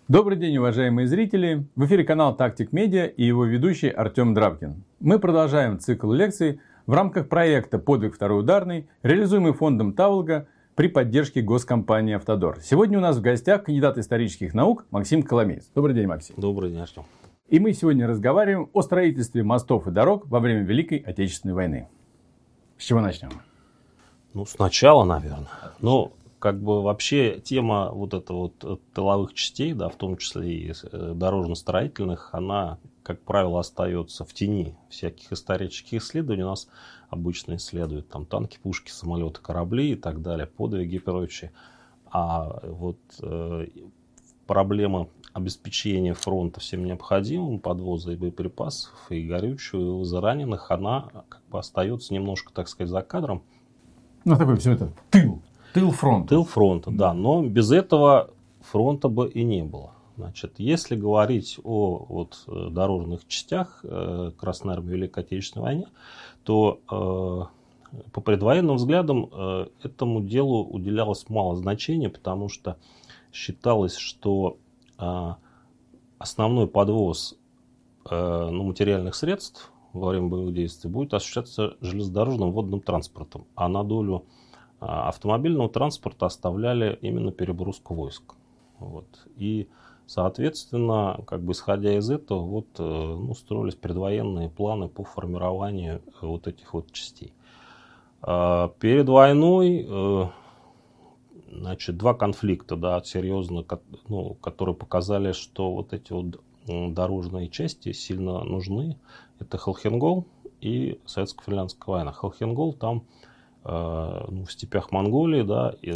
Добрый день, уважаемые зрители! В эфире канал Tactic Media и его ведущий Артем Драбкин. Мы продолжаем цикл лекций в рамках проекта «Подвиг второй ударный», реализуемый фондом Таволга при поддержке госкомпании «Автодор». Сегодня у нас в гостях кандидат исторических наук Максим Коломеец. Добрый день, Максим. Добрый день, Артем. И мы сегодня разговариваем о строительстве мостов и дорог во время Великой Отечественной войны. С чего начнем? Сначала, наверное. Вообще тема тыловых частей, да, в том числе и дорожно-строительных, она, как правило, остается в тени всяких исторических исследований. У нас обычно исследуют там танки, пушки, самолеты, корабли и так далее, подвиги и прочее. А проблема обеспечения фронта всем необходимым, подвоза и боеприпасов, и горючего, и вывоза раненых, она остается немножко, так сказать, за кадром. Такой все это тыл фронта. Тыл фронта, да. Но без этого фронта бы и не было. Значит, если говорить о дорожных частях Красной Армии в Великой Отечественной войне, то по предвоенным взглядам этому делу уделялось мало значения, потому что считалось, что основной подвоз материальных средств во время боевых действий будет осуществляться железнодорожным водным транспортом, а на долю автомобильного транспорта оставляли именно переброску войск. И, соответственно, исходя из этого, строились предвоенные планы по формированию этих частей. Перед войной два конфликта, да, серьезно, которые показали, что эти дорожные части сильно нужны. Это Холхенгол и Советско-финляндская война. Холхенгол там в степях Монголии, да, и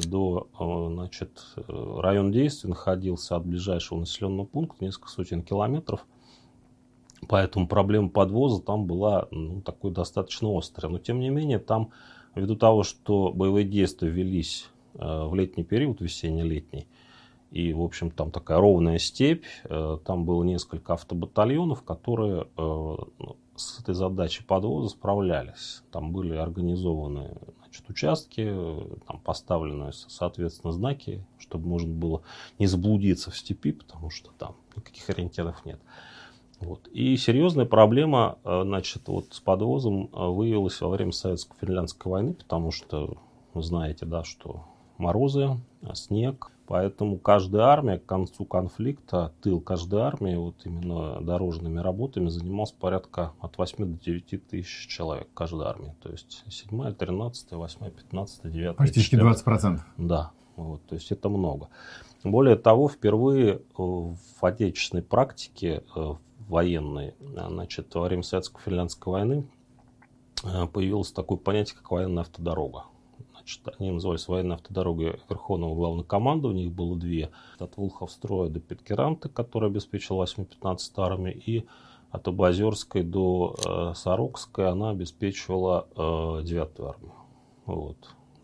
район действия находился от ближайшего населенного пункта несколько сотен километров. Поэтому проблема подвоза там была такой достаточно острой. Но тем не менее, там, ввиду того, что боевые действия велись в летний период, весенне-летний, и, в общем, там такая ровная степь, там было несколько автобатальонов, которые с этой задачей подвоза справлялись. Там были организованы участки, там поставлены, соответственно, знаки, чтобы можно было не заблудиться в степи, потому что там никаких ориентиров нет. И серьезная проблема с подвозом выявилась во время Советско-финляндской войны, потому что вы знаете, да, что морозы, снег. Поэтому каждая армия к концу конфликта, тыл каждой армии именно дорожными работами занимался порядка от 8 до 9 тысяч человек каждая армия. То есть 7-я, 13-я, 8-я, 15-я, 9-я. Практически 20%. Да, то есть это много. Более того, впервые в отечественной практике военной, во время Советско-финляндской войны появилось такое понятие, как военная автодорога. Они назывались военной автодорогой Верховного Главнокомандования. Их было две. От Волховстроя до Питкеранта, которая обеспечила 8-15 армию, и от Абазерской до Сорокской она обеспечивала 9-ю армию.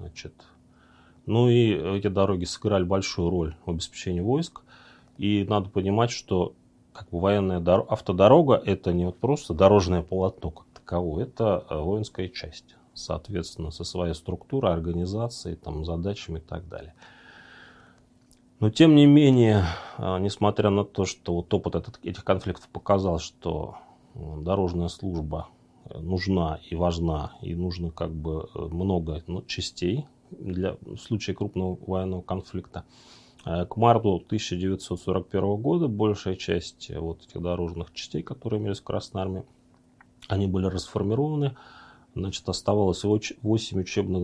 И эти дороги сыграли большую роль в обеспечении войск. И надо понимать, что военная автодорога это не просто дорожное полотно как таковое, это воинская часть. Соответственно, со своей структурой, организацией, задачами и так далее. Но, тем не менее, несмотря на то, что опыт этих конфликтов показал, что дорожная служба нужна и важна, и нужно много частей в случае крупного военного конфликта, к марту 1941 года большая часть этих дорожных частей, которые имелись в Красной Армии, они были расформированы. Оставалось 8 учебных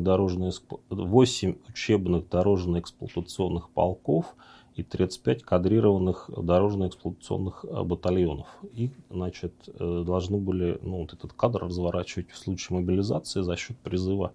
дорожно-эксплуатационных полков и 35 кадрированных дорожно-эксплуатационных батальонов. И, должны были этот кадр разворачивать в случае мобилизации за счет призыва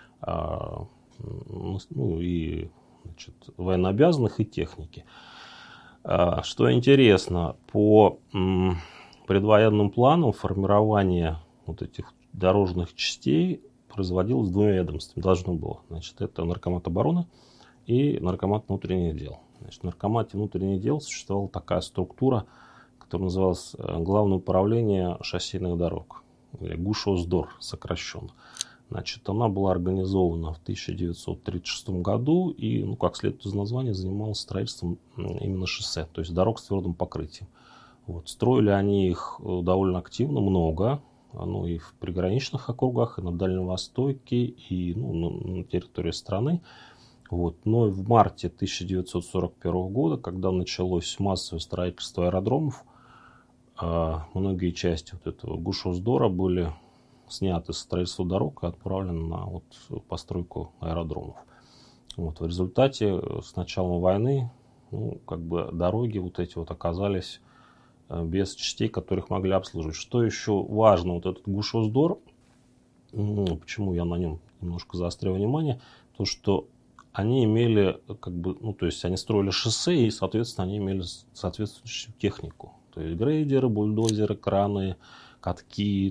военнообязанных и техники. Что интересно, по предвоенным планам формирование этих дорожных частей производилось двумя ведомствами. Должно было. Это Наркомат обороны и Наркомат внутренних дел. В Наркомате внутренних дел существовала такая структура, которая называлась Главное управление шоссейных дорог. Или ГУШОСДОР сокращенно. Значит, она была организована в 1936 году и, ну, как следует из названия, занималась строительством именно шоссе, то есть дорог с твердым покрытием. Вот. Строили они их довольно активно, много, ну, и в приграничных округах, и на Дальнем Востоке, и на территории страны. Вот. Но в марте 1941 года, когда началось массовое строительство аэродромов, многие части вот этого Гушоздора были сняты с строительства дорог и отправлены на постройку аэродромов. Вот. В результате с началом войны дороги эти оказались без частей, которых могли обслуживать. Что еще важно, этот Гушоздор, почему я на нем немножко заостряю внимание, то что они имели, то есть они строили шоссе и, соответственно, они имели соответствующую технику. То есть грейдеры, бульдозеры, краны, катки,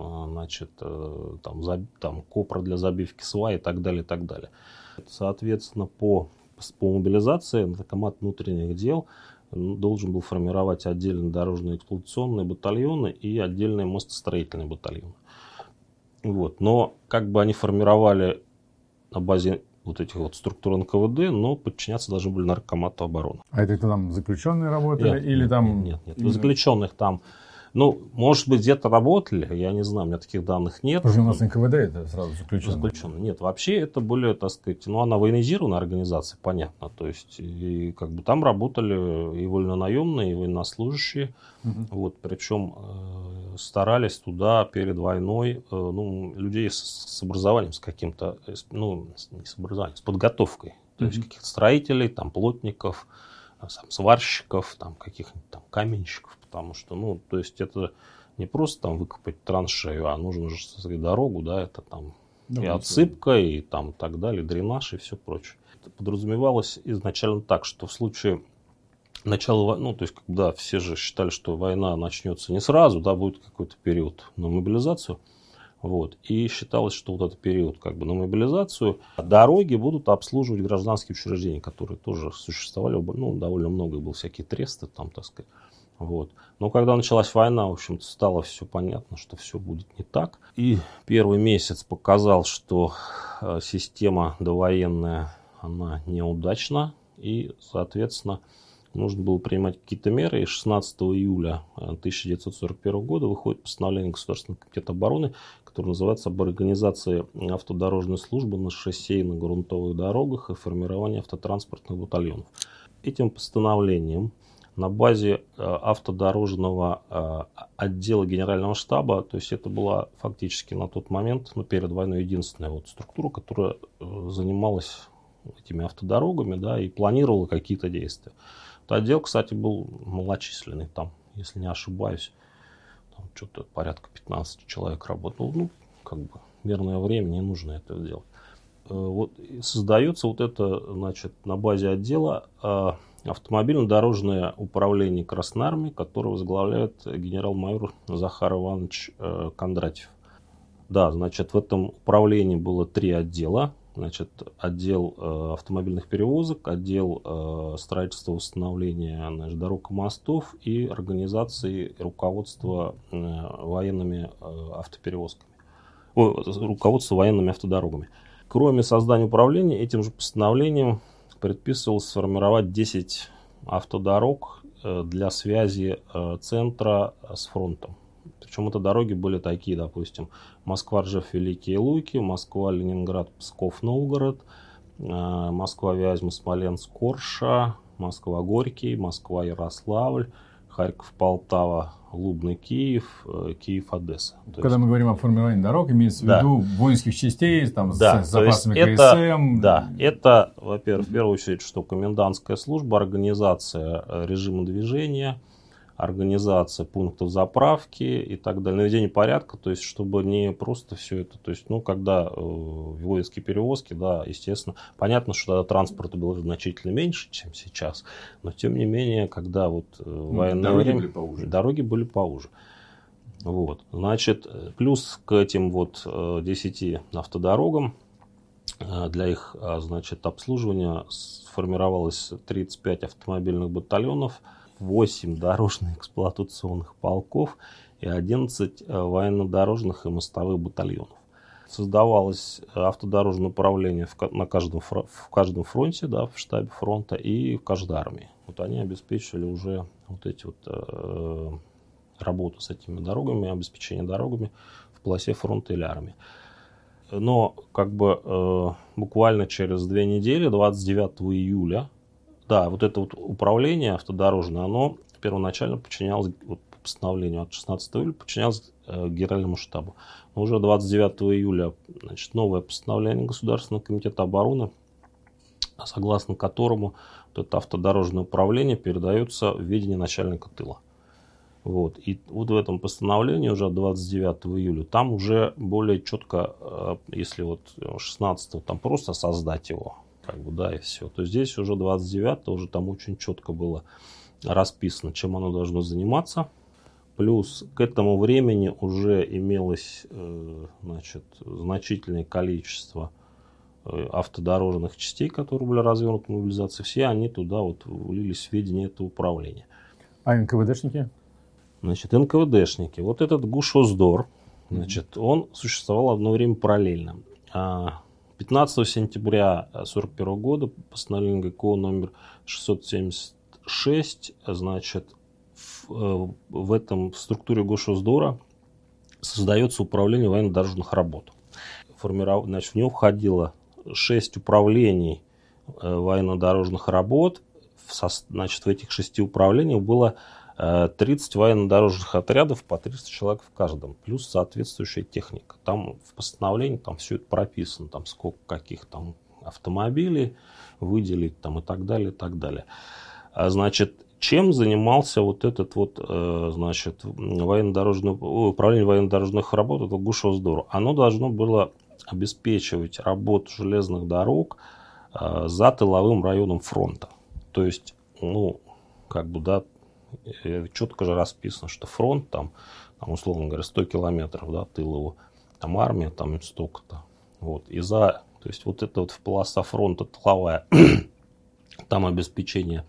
копра для забивки свай и так далее, и так далее. Соответственно, по мобилизации Наркомат внутренних дел должен был формировать отдельные дорожно-эксплуатационные батальоны и отдельные мостостроительные батальоны. Вот. Но они формировали на базе этих структур НКВД, но подчиняться должны были Наркомату обороны. А это там заключенные работали? Нет. Заключенных там, может быть, где-то работали, я не знаю, у меня таких данных нет. Потому что у нас НКВД это сразу заключенные. Нет, вообще это были, она военизированная организация, понятно. То есть, и там работали и вольнонаемные, и военнослужащие. Причем старались туда перед войной людей с образованием, с каким-то, не с образованием, с подготовкой. То есть каких-то строителей, плотников, сварщиков, каких-нибудь каменщиков, потому что, то есть это не просто выкопать траншею, а нужно же создать дорогу, это и отсыпка, и так далее, дренаж и все прочее. Это подразумевалось изначально так, что в случае начала, то есть когда все же считали, что война начнется не сразу, будет какой-то период на мобилизацию. И считалось, что этот период на мобилизацию дороги будут обслуживать гражданские учреждения, которые тоже существовали, довольно много было всякие тресты Но когда началась война, в общем-то, стало все понятно, что все будет не так. И первый месяц показал, что система довоенная, она неудачна, и, соответственно, нужно было принимать какие-то меры. И 16 июля 1941 года выходит постановление Государственного комитета обороны, которое называется об организации автодорожной службы на шоссейно-грунтовых дорогах и формировании автотранспортных батальонов. Этим постановлением на базе автодорожного отдела Генерального штаба, то есть это была фактически на тот момент, перед войной, единственная структура, которая занималась этими автодорогами, и планировала какие-то действия. Отдел, кстати, был малочисленный, если не ошибаюсь, что-то порядка 15 человек работало. Мирное время, не нужно это делать. Создается это, на базе отдела автомобильно-дорожное управление Красной Армии, которое возглавляет генерал-майор Захар Иванович Кондратьев. В этом управлении было 3 отдела. Отдел автомобильных перевозок, отдел строительства, восстановления дорог и мостов и организации руководства военными автоперевозками, руководства военными автодорогами. Кроме создания управления, этим же постановлением предписывалось сформировать 10 автодорог для связи центра с фронтом. Причем это дороги были такие, допустим, Москва-Ржев, Великие Луки, Москва-Ленинград, Псков-Новгород, Москва-Вязьма, Смоленск, Корша, Москва-Горький, Москва-Ярославль, Харьков-Полтава, Лубны, Киев, Киев-Одесса. Когда мы говорим о формировании дорог, имеется в виду воинских частей, с запасами КСМ. Это, во-первых, в первую очередь, что комендантская служба, организация режима движения, организация пунктов заправки и так далее, наведение порядка, то есть чтобы не просто все это, то есть, когда воинские перевозки, естественно, понятно, что тогда транспорта было значительно меньше, чем сейчас, но тем не менее, когда военное время, дороги были поуже. Плюс к этим 10 автодорогам для их, обслуживания сформировалось 35 автомобильных батальонов, 8 дорожно-эксплуатационных полков и 11 военно-дорожных и мостовых батальонов. Создавалось автодорожное управление в каждом фронте, да, в штабе фронта и в каждой армии. Вот они обеспечивали уже вот эти вот работу с этими дорогами, обеспечение дорогами в полосе фронта или армии. Но как бы буквально через 2 недели, 29 июля, да, вот это вот управление автодорожное, оно первоначально подчинялось, вот, по постановлению от 16 июля, подчинялось Генеральному штабу. Но уже 29 июля, значит, новое постановление Государственного комитета обороны, согласно которому вот это автодорожное управление передается в ведение начальника тыла. Вот. И вот в этом постановлении уже от 29 июля там уже более четко, если вот 16 там просто создать его, как бы, да, и все, то здесь уже 29 уже там очень четко было расписано, чем оно должно заниматься. Плюс к этому времени уже имелось, значит, значительное количество автодорожных частей, которые были развернуты в мобилизации. Все они туда вот влились в ведение этого управления. А НКВДшники? Значит, НКВДшники. Вот этот ГУШОСДОР, значит, он существовал одно время параллельно. 15 сентября 1941 года постановление ГКО номер 676, значит, в структуре ГУШОСДОРа создается управление военно-дорожных работ. Значит, в него входило 6 управлений военно-дорожных работ. Значит, в этих 6 управлениях было 30 военно-дорожных отрядов, по 300 человек в каждом, плюс соответствующая техника. Там в постановлении там все это прописано, там сколько каких там автомобилей выделить там, и так далее, и так далее. Значит, чем занимался вот этот вот, значит, управление военно-дорожных работ, это ГУШОСДОР? Оно должно было обеспечивать работу железных дорог за тыловым районом фронта. То есть, ну, как бы, да, четко же расписано, что фронт там условно говоря, 100 километров, да, тылово, там армия, там столько-то. Вот. То есть вот это вот полоса фронта тыловая, там обеспечение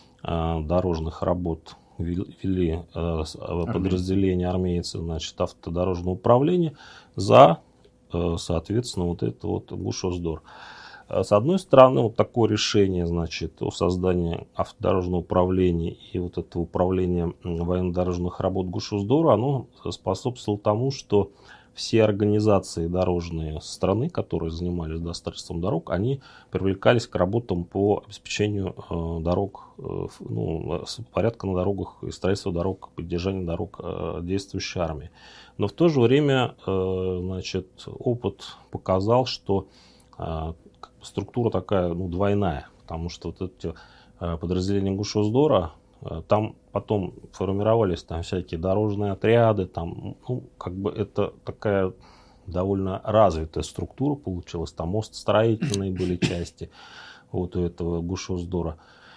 дорожных работ вели подразделения армейцы, значит, автодорожного управления за, соответственно, вот это вот ГУШОСДОР. С одной стороны, вот такое решение, значит, о создании автодорожного управления и вот этого управления военно-дорожных работ ГУШОСДОРа, оно способствовало тому, что все организации дорожные страны, которые занимались строительством дорог, они привлекались к работам по обеспечению дорог, ну, порядка на дорогах и строительству дорог, поддержанию дорог действующей армии. Но в то же время, значит, опыт показал, что структура такая, ну, двойная, потому что вот эти подразделения ГУШОСДОРа, там потом формировались там всякие дорожные отряды, там, ну, как бы это такая довольно развитая структура получилась, там мостостроительные были части вот у этого ГУШОСДОРа.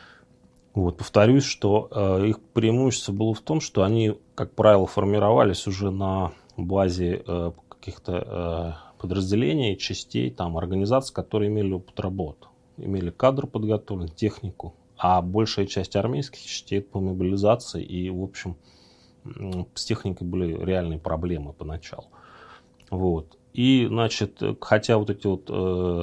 Вот, повторюсь, что их преимущество было в том, что они, как правило, формировались уже на базе каких-то подразделений, частей, там, организаций, которые имели опыт работы, имели кадр подготовлен, технику. А большая часть армейских частей по мобилизации, и, в общем, с техникой были реальные проблемы поначалу. Вот. И, значит, хотя вот эти вот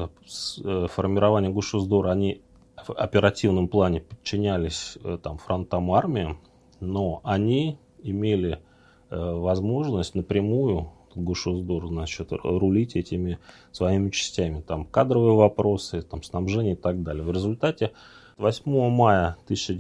формирования ГУШОСДОРа, они в оперативном плане подчинялись там фронтам армии, но они имели возможность напрямую ГУШОСДОР, значит, рулить этими своими частями, там кадровые вопросы, там снабжение и так далее. В результате 8 мая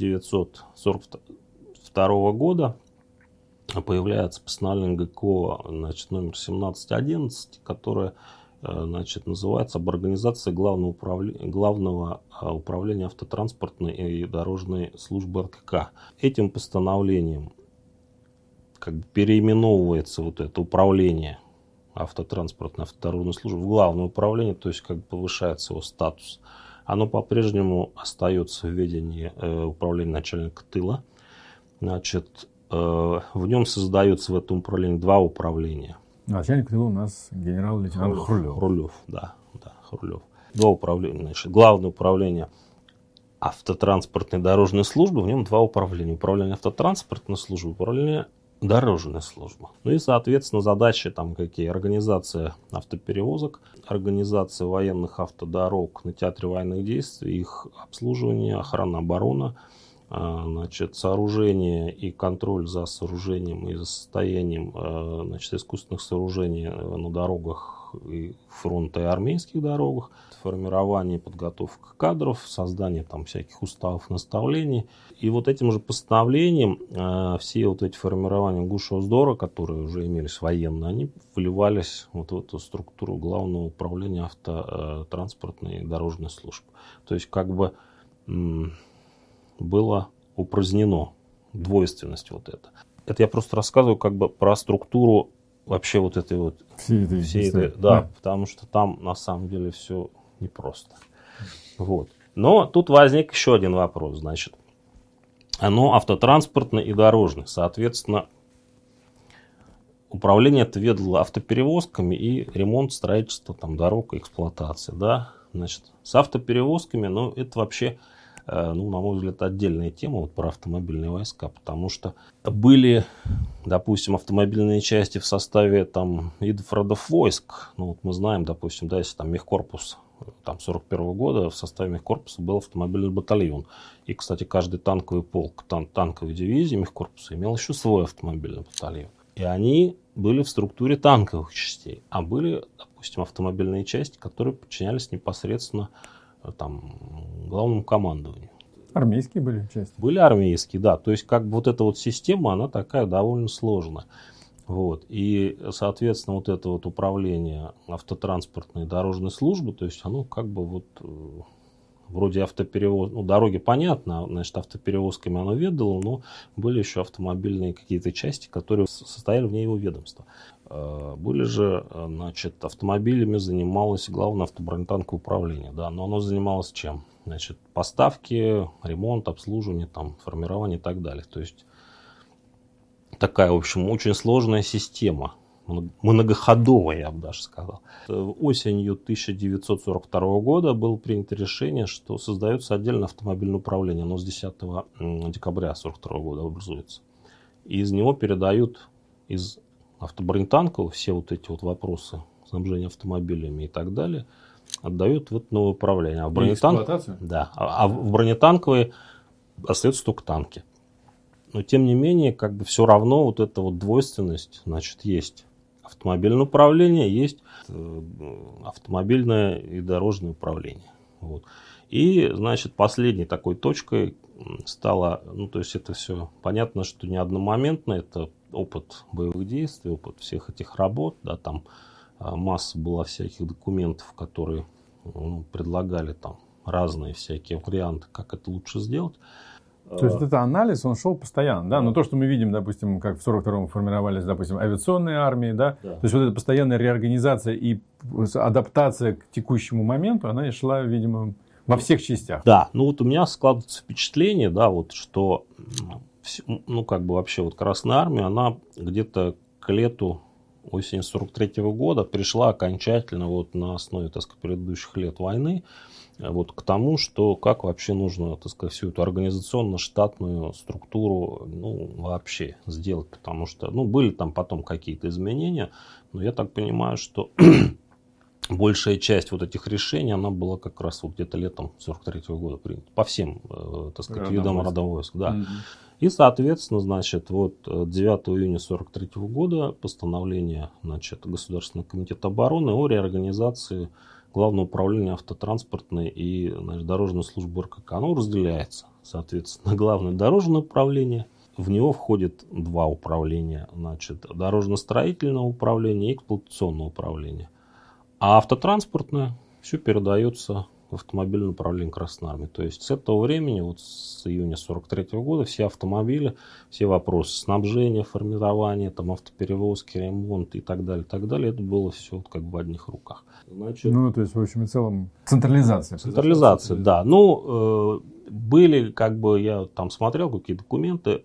1942 года появляется постановление ГКО, значит, номер 1711, которое, значит, называется об организации главного управления автотранспортной и дорожной службы РКК. Этим постановлением как бы переименовывается вот это управление автотранспортной автодорожной службы в главное управление, то есть как бы повышается его статус. Оно по-прежнему остается в ведении управления начальника тыла. Значит, в нем создается в этом управлении 2 управления. Начальник тыла у нас генерал-лейтенант Хрулев. Хрулев, да, Хрулев. 2 управления. Значит, главное управление автотранспортной дорожной службы, в нем 2 управления. Управление автотранспортной службы, управление Дорожная служба. Ну и, соответственно, задачи там какие? Организация автоперевозок, организация военных автодорог на театре военных действий, их обслуживание, охрана, оборона, значит, сооружение и контроль за сооружением и за состоянием, значит, искусственных сооружений на дорогах и фронта и армейских дорогах, формирование и подготовка кадров, создание там всяких уставов, наставлений. И вот этим же постановлением все вот эти формирования Гушоздора, которые уже имелись военные, они вливались вот в эту структуру Главного управления автотранспортной и дорожной службы. То есть как бы было упразднено двойственность вот эта. Это я просто рассказываю как бы про структуру вообще вот этой вот всей этой, да, потому что там на самом деле все непросто. Вот. Но тут возник еще один вопрос, значит. Оно автотранспортное и дорожное. Соответственно, управление это ведало автоперевозками и ремонт, строительство там, дорог и эксплуатация. Да? Значит, с автоперевозками, ну, это вообще, ну, на мой взгляд, отдельная тема вот, про автомобильные войска, потому что были, допустим, автомобильные части в составе там, видов родов войск. Ну, вот мы знаем, допустим, да, если там мехкорпус там 41-го года в составе мехкорпуса был автомобильный батальон. И, кстати, каждый танковый полк, танковой дивизии мехкорпуса имел еще свой автомобильный батальон. И они были в структуре танковых частей. А были, допустим, автомобильные части, которые подчинялись непосредственно там, главному командованию. Армейские были части? Были армейские, да. То есть, как бы вот эта вот система, она такая довольно сложная. Вот. И, соответственно, вот это вот управление автотранспортной и дорожной службы, то есть оно как бы вот вроде автоперевоз, ну, дороги понятно, значит, автоперевозками оно ведало, но были еще автомобильные какие-то части, которые состояли вне его ведомства. Были же, значит, автомобилями занималось главное автобронетанковое управление, да, но оно занималось чем? Значит, поставки, ремонт, обслуживание, там, формирование и так далее. То есть такая, в общем, очень сложная система, многоходовая, я бы даже сказал. Осенью 1942 года было принято решение, что создается отдельное автомобильное управление. Оно с 10 декабря 1942 года образуется. И из него передают из автобронетанков все вот эти вот вопросы снабжения автомобилями и так далее, отдают в это новое управление. А в эксплуатацию? Да, а в бронетанковые остаются только танки. Но тем не менее, как бы все равно вот эта вот двойственность, значит, есть автомобильное управление, есть автомобильное и дорожное управление. Вот. И, значит, последней такой точкой стало, ну, то есть это все понятно, что не одномоментно, это опыт боевых действий, опыт всех этих работ, да, там масса была всяких документов, которые предлагали там разные всякие варианты, как это лучше сделать. То есть это анализ, он шел постоянно, да? Но то, что мы видим, допустим, как в 42-м формировались, допустим, авиационные армии, да? То есть вот эта постоянная реорганизация и адаптация к текущему моменту, она шла, видимо, во всех частях. Да, ну вот у меня складывается впечатление, да, вот что, ну как бы вообще вот Красная Армия, она где-то к лету, осени 43-го года пришла окончательно вот на основе, так сказать, предыдущих лет войны, вот к тому, что как вообще нужно, так сказать, всю эту организационно-штатную структуру, ну, вообще сделать, потому что, ну, были там потом какие-то изменения, но я так понимаю, что большая часть вот этих решений, она была как раз вот где-то летом 43-го года принята, по всем, так сказать, видам родов войск, да. И, соответственно, значит, вот 9 июня 1943 года постановление, значит, Государственного комитета обороны о реорганизации Главного управления автотранспортной и, значит, дорожной службы РКК. Оно разделяется, соответственно, Главное дорожное управление. В него входит два управления, значит, дорожно-строительного управления и эксплуатационного управления. А автотранспортное все передается в автомобильное управление Красной Армии. То есть с этого времени, вот с июня 1943 года, все автомобили, все вопросы снабжения, формирования, там, автоперевозки, ремонт и так далее, это было все вот как бы в одних руках. Значит, ну, то есть, в общем и целом, централизация. Централизация, да. Ну, были, как бы, я там смотрел какие документы,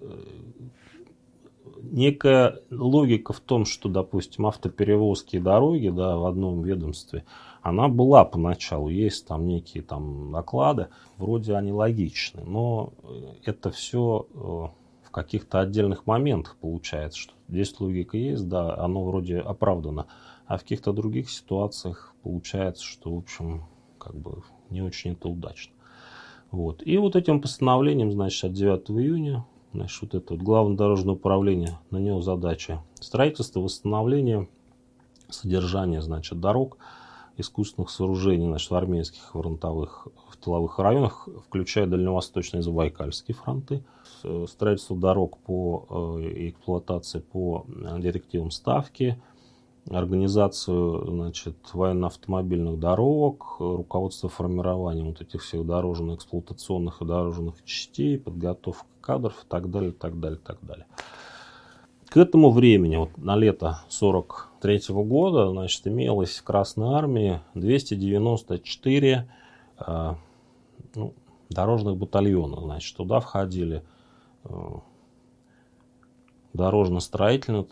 некая логика в том, что, допустим, автоперевозки и дороги, да, в одном ведомстве, она была поначалу, есть там некие там доклады, вроде они логичны, но это все в каких-то отдельных моментах получается, что здесь логика есть, да, оно вроде оправдано, а в каких-то других ситуациях получается, что, в общем, как бы не очень это удачно. Вот. И вот этим постановлением, значит, от 9 июня, значит, вот это вот Главное дорожное управление, на него задача строительство, восстановление, содержание, значит, дорог, искусственных сооружений, значит, в армейских, фронтовых, в тыловых районах, включая дальневосточные и забайкальские фронты, строительство дорог по эксплуатации по директивам Ставки, организацию, значит, военно-автомобильных дорог, руководство формированием вот этих всех дорожно-эксплуатационных и дорожных частей, подготовка кадров и так далее, так далее, так далее. К этому времени, вот на лето 1943 года, значит, имелось в Красной Армии 294 дорожных батальона. Значит, туда входили дорожно-строительные,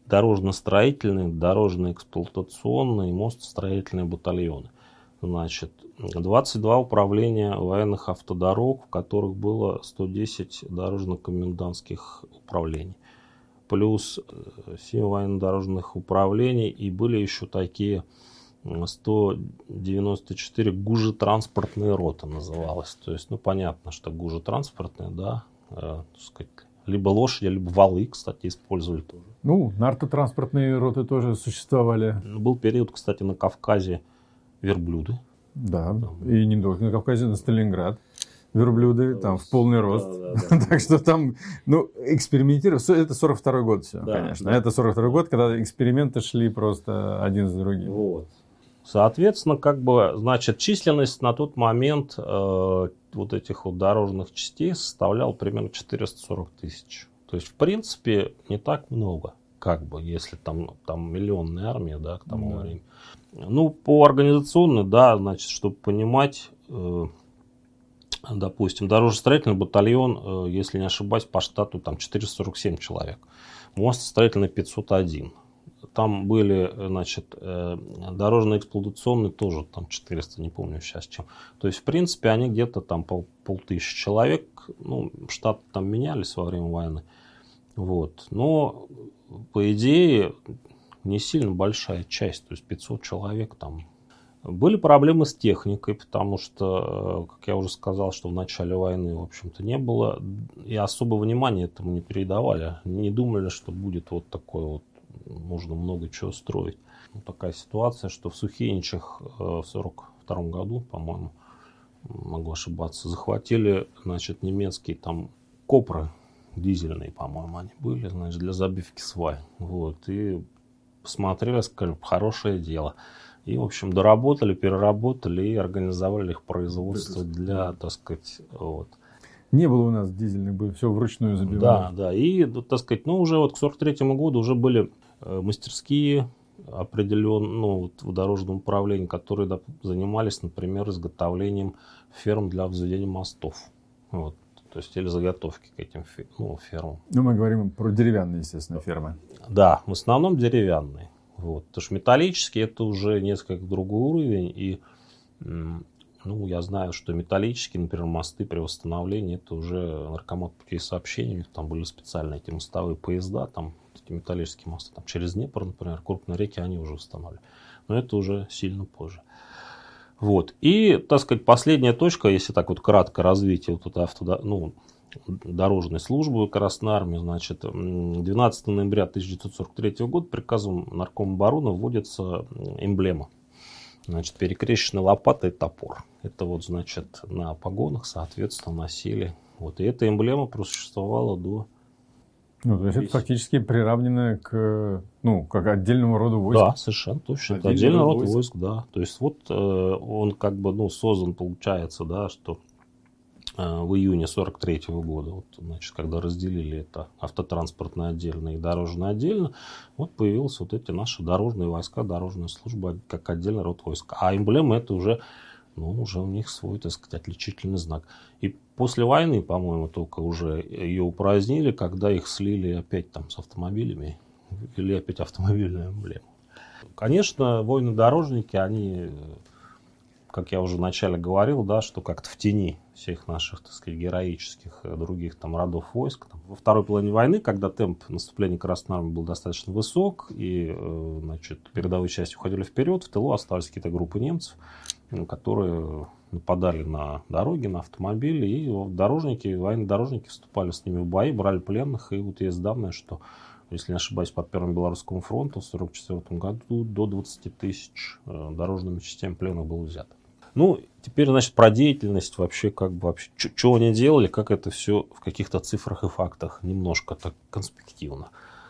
дорожно-эксплуатационные, мостостроительные батальоны. Значит, 22 управления военных автодорог, в которых было 110 дорожно-комендантских управлений. Плюс 7 военно-дорожных управлений, и были еще такие 194 гужетранспортные роты называлось. То есть, ну, понятно, что гужетранспортные, да, так сказать, либо лошади, либо валы, кстати, использовали тоже. Ну, нартотранспортные роты тоже существовали. Был период, кстати, на Кавказе верблюды. Да, и не только на Кавказе, на Сталинград. Верблюды, там, в полный рост. Так что там, ну, экспериментировать. Это 42-й год все, конечно. Это 42-й год, когда эксперименты шли просто один за другим. Вот. Соответственно, как бы, значит, численность на тот момент вот этих вот дорожных частей составляла примерно 440 тысяч. То есть, в принципе, не так много, как бы, если там миллионная армия, да, к тому времени. Ну, по организационной, да, значит, чтобы понимать, допустим, дорожно-строительный батальон, если не ошибаюсь, по штату там 447 человек. Мостостроительный 501. Там были, значит, дорожно-эксплуатационные тоже там 400, не помню сейчас чем. То есть, в принципе, они где-то там полтысячи человек. Ну, штаты там менялись во время войны. Вот. Но, по идее, не сильно большая часть. То есть, 500 человек там. Были проблемы с техникой, потому что, как я уже сказал, что в начале войны, в общем-то, не было. И особо внимания этому не передавали. Не думали, что будет вот такой вот, нужно много чего строить. Вот такая ситуация, что в Сухиничах в 1942 году, по-моему, могу ошибаться, захватили, значит, немецкие там копры дизельные, по-моему, они были, значит, для забивки свай. Вот. И посмотрели, сказали, хорошее дело. И, в общем, доработали, переработали и организовали их производство для, так сказать, вот. Не было у нас дизельных, были все вручную забивали. Да, да. И, так сказать, ну, уже вот к 1943 году уже были мастерские определенные, ну, вот в дорожном управлении, которые занимались, например, изготовлением ферм для возведения мостов. Вот. То есть, или заготовки к этим фермам. Ну, мы говорим про деревянные, естественно, фермы. Да, в основном деревянные. Вот. Потому что металлические это уже несколько другой уровень. И, ну, я знаю, что металлические, например, мосты при восстановлении, это уже наркомат путей сообщения. У них там были специальные эти мостовые поезда, там эти металлические мосты. Там, через Днепр, например, крупные реки, они уже восстанавливали. Но это уже сильно позже. Вот. И, так сказать, последняя точка, если так вот кратко развитие вот этой дорожной службы Красной Армии, значит, 12 ноября 1943 года приказом Наркома обороны вводится эмблема. Значит, перекрещенная лопата и топор. Это вот, значит, на погонах, соответственно, носили. Вот. И эта эмблема просуществовала до... Ну, то есть это фактически приравнено к, ну, как отдельному роду войск. Да, совершенно точно. Это отдельный род войск, да. То есть вот он как бы, ну, создан, получается, да, что в июне 1943 года, вот, значит, когда разделили это автотранспортное отдельно и дорожное отдельно, вот появились вот эти наши дорожные войска, дорожная служба как отдельный род войск. А эмблема это уже, ну, уже у них свой, так сказать, отличительный знак. И после войны, по-моему, только уже ее упразднили, когда их слили опять там с автомобилями, или опять автомобильную эмблему. Конечно, воины-дорожники, они как я уже вначале говорил, да, что как-то в тени всех наших, так сказать, героических других там родов войск. Во второй половине войны, когда темп наступления Красной Армии был достаточно высок, и, значит, передовые части уходили вперед, в тылу остались какие-то группы немцев, которые нападали на дороги, на автомобили, и дорожники, военные дорожники вступали с ними в бои, брали пленных, и вот есть данные, что, если не ошибаюсь, по Первому Белорусскому фронту в 1944 году до 20 тысяч дорожными частями пленных было взято. Ну, теперь, значит, про деятельность вообще, что они делали, как это все в каких-то цифрах и фактах, немножко так конспективно.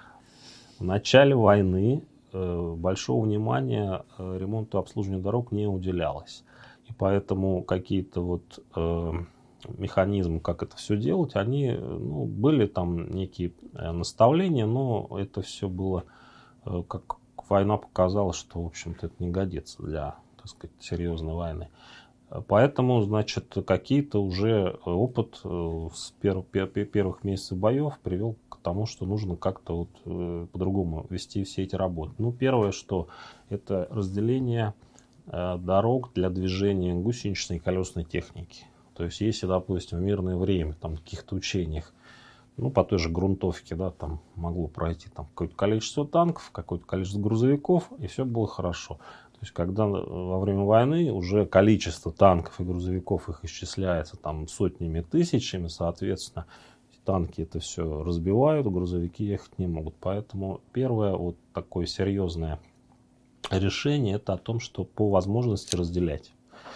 В начале войны большого внимания ремонту и обслуживанию дорог не уделялось. И поэтому какие-то вот механизмы, как это все делать, они, были там некие наставления, но это все было, как война показала, что, в общем-то, это не годится для, так сказать, серьезной войны. Поэтому, значит, какие-то уже опыт с первых месяцев боев привел к тому, что нужно как-то вот по-другому вести все эти работы. Первое, что это разделение дорог для движения гусеничной и колесной техники. То есть, если, допустим, в мирное время, там, в каких-то учениях, по той же грунтовке, да, там могло пройти там какое-то количество танков, какое-то количество грузовиков, и все было хорошо. То есть, когда во время войны уже количество танков и грузовиков их исчисляется там сотнями, тысячами, соответственно, танки это все разбивают, грузовики ехать не могут. Поэтому первое вот такое серьезное решение это о том, что по возможности разделять.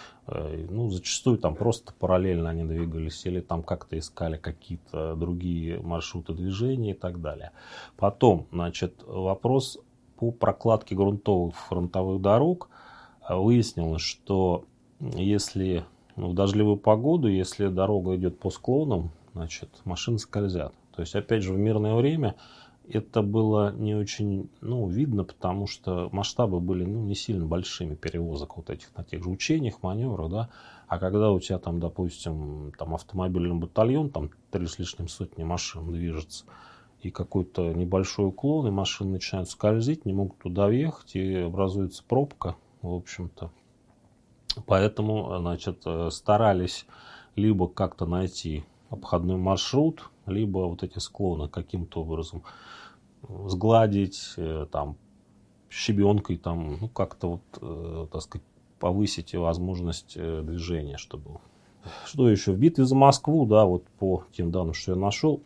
Зачастую там просто параллельно они двигались или там как-то искали какие-то другие маршруты движения и так далее. Потом, значит, вопрос по прокладке грунтовых фронтовых дорог. Выяснилось, что если в дождливую погоду, если дорога идет по склонам, значит, машины скользят. То есть, опять же, в мирное время это было не очень видно, потому что масштабы были не сильно большими перевозок вот этих на тех же учениях, маневрах, да. А когда у тебя там, допустим, там автомобильный батальон, там 3 с лишним сотни машин движется, и какой-то небольшой уклон, и машины начинают скользить, не могут туда въехать, и образуется пробка, в общем-то. Поэтому, значит, старались либо как-то найти обходной маршрут, либо вот эти склоны каким-то образом сгладить, там, щебенкой, там, как-то вот, так сказать, повысить возможность движения, чтобы... Что еще? В битве за Москву, да, вот по тем данным, что я нашел,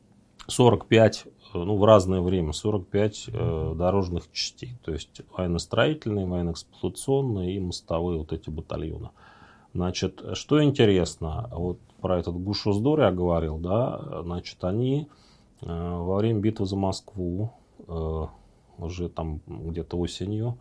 45, в разное время, 45 дорожных частей, то есть военно-строительные, военно-эксплуатационные и мостовые вот эти батальоны. Значит, что интересно, вот про этот Гуш-Уздор я говорил, да, значит, они во время битвы за Москву, уже там где-то осенью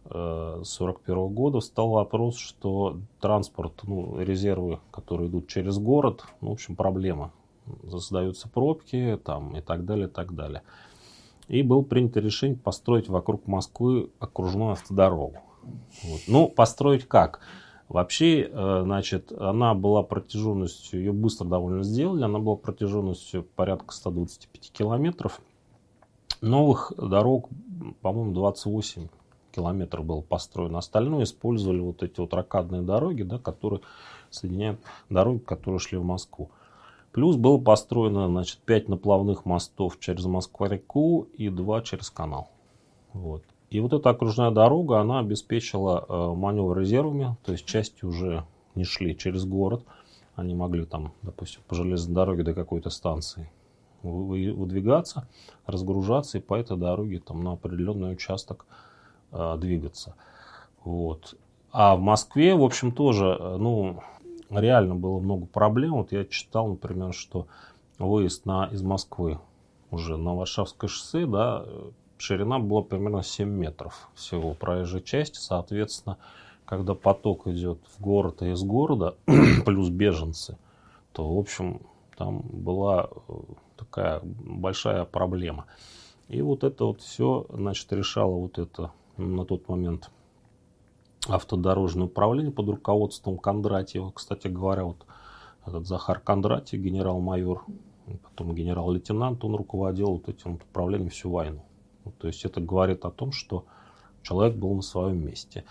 1941 года встал вопрос, что транспорт, резервы, которые идут через город, в общем, проблема. Создаются пробки там, и так далее, и так далее. И было принято решение построить вокруг Москвы окружную автодорогу. Вот. Построить как? Вообще, значит, она была протяженностью, ее быстро довольно сделали, она была протяженностью порядка 125 километров. Новых дорог, по-моему, 28 километров было построено. Остальное использовали вот эти вот рокадные дороги, да, которые соединяют дороги, которые шли в Москву. Плюс было построено, значит, 5 наплавных мостов через Москва-реку и 2 через канал. Вот. И вот эта окружная дорога, она обеспечила маневр резервами, то есть части уже не шли через город. Они могли там, допустим, по железной дороге до какой-то станции выдвигаться, разгружаться и по этой дороге там на определенный участок двигаться. Вот. А в Москве, в общем, тоже, реально было много проблем. Вот я читал, например, что выезд из Москвы уже на Варшавское шоссе, да, ширина была примерно 7 метров всего проезжей части. Соответственно, когда поток идет в город и из города, плюс беженцы, то, в общем, там была такая большая проблема. И вот это вот все, значит, решало вот это на тот момент автодорожное управление под руководством Кондратьева. Кстати говоря, вот этот Захар Кондратьев, генерал-майор, потом генерал-лейтенант, он руководил вот этим управлением всю войну. То есть это говорит о том, что человек был на своем месте.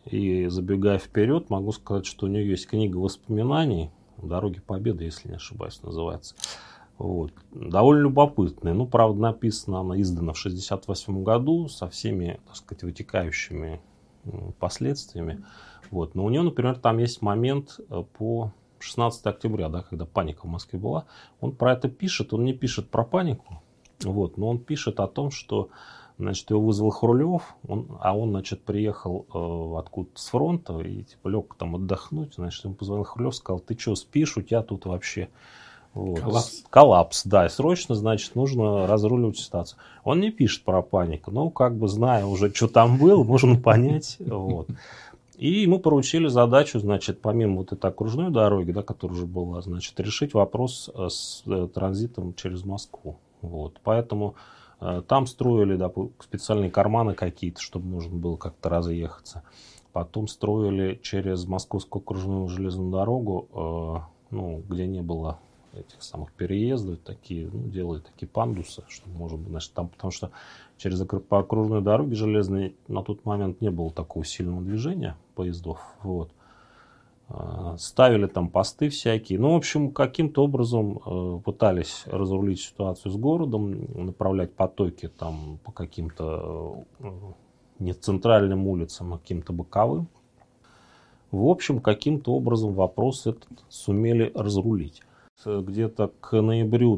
И забегая вперед, могу сказать, что у нее есть книга воспоминаний «Дороги Победы», если не ошибаюсь, называется. Вот. Довольно любопытная. Ну, правда, написана она, издана в 1968 году со всеми, так сказать, вытекающими последствиями. Вот. Но у нее, например, там есть момент по 16 октября, да, когда паника в Москве была. Он про это пишет, он не пишет про панику, вот, но он пишет о том, что, значит, его вызвал Хрулев, он, значит, приехал откуда-то с фронта и типа лег там отдохнуть, значит, ему позвонил Хрулев, сказал: ты что, спишь, у тебя тут вообще вот, коллапс, да, и срочно, значит, нужно разруливать ситуацию. Он не пишет про панику, но как бы зная уже, что там было, можно понять, вот. И ему поручили задачу, значит, помимо вот этой окружной дороги, да, которая уже была, значит, решить вопрос с транзитом через Москву. Вот. Поэтому там строили, да, специальные карманы какие-то, чтобы можно было как-то разъехаться. Потом строили через Московскую окружную железную дорогу, ну, где не было этих самых переездов, такие, ну, делали такие пандусы, чтобы можно было, значит, там, потому что по окружной дороге железной на тот момент не было такого сильного движения поездов, вот. Ставили там посты всякие, ну, в общем, каким-то образом пытались разрулить ситуацию с городом, направлять потоки там по каким-то не центральным улицам, а каким-то боковым. В общем, каким-то образом вопрос этот сумели разрулить. Где-то к ноябрю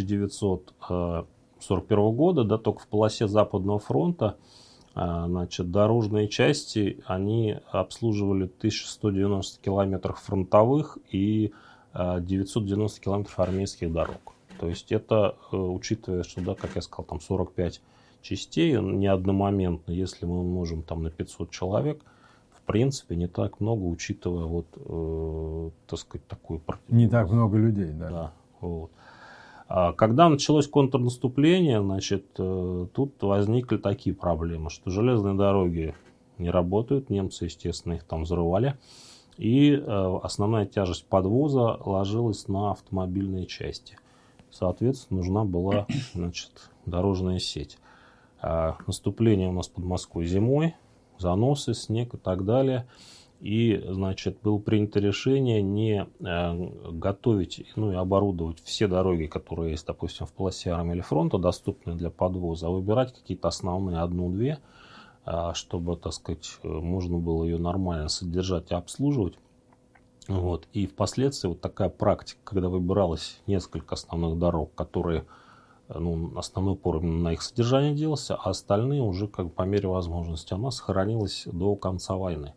1941 года, да, только в полосе Западного фронта, значит, дорожные части, они обслуживали 1190 километров фронтовых и 990 километров армейских дорог. То есть это, учитывая, что, да, как я сказал, там 45 частей, не одномоментно, если мы умножим там на 500 человек, в принципе, не так много, учитывая вот, так сказать, такую... Не так много людей, да. Да, вот. Когда началось контрнаступление, значит, тут возникли такие проблемы, что железные дороги не работают, немцы, естественно, их там взрывали, и основная тяжесть подвоза ложилась на автомобильные части. Соответственно, нужна была, значит, дорожная сеть. Наступление у нас под Москвой зимой, заносы, снег и так далее. И, значит, было принято решение не готовить, ну и оборудовать все дороги, которые есть, допустим, в полосе армии или фронта, доступные для подвоза, а выбирать какие-то основные, одну-две, чтобы, так сказать, можно было ее нормально содержать и обслуживать. Вот. И впоследствии вот такая практика, когда выбиралось несколько основных дорог, которые, ну, основной упор именно на их содержание делался, а остальные уже как бы по мере возможности, она сохранилась до конца войны.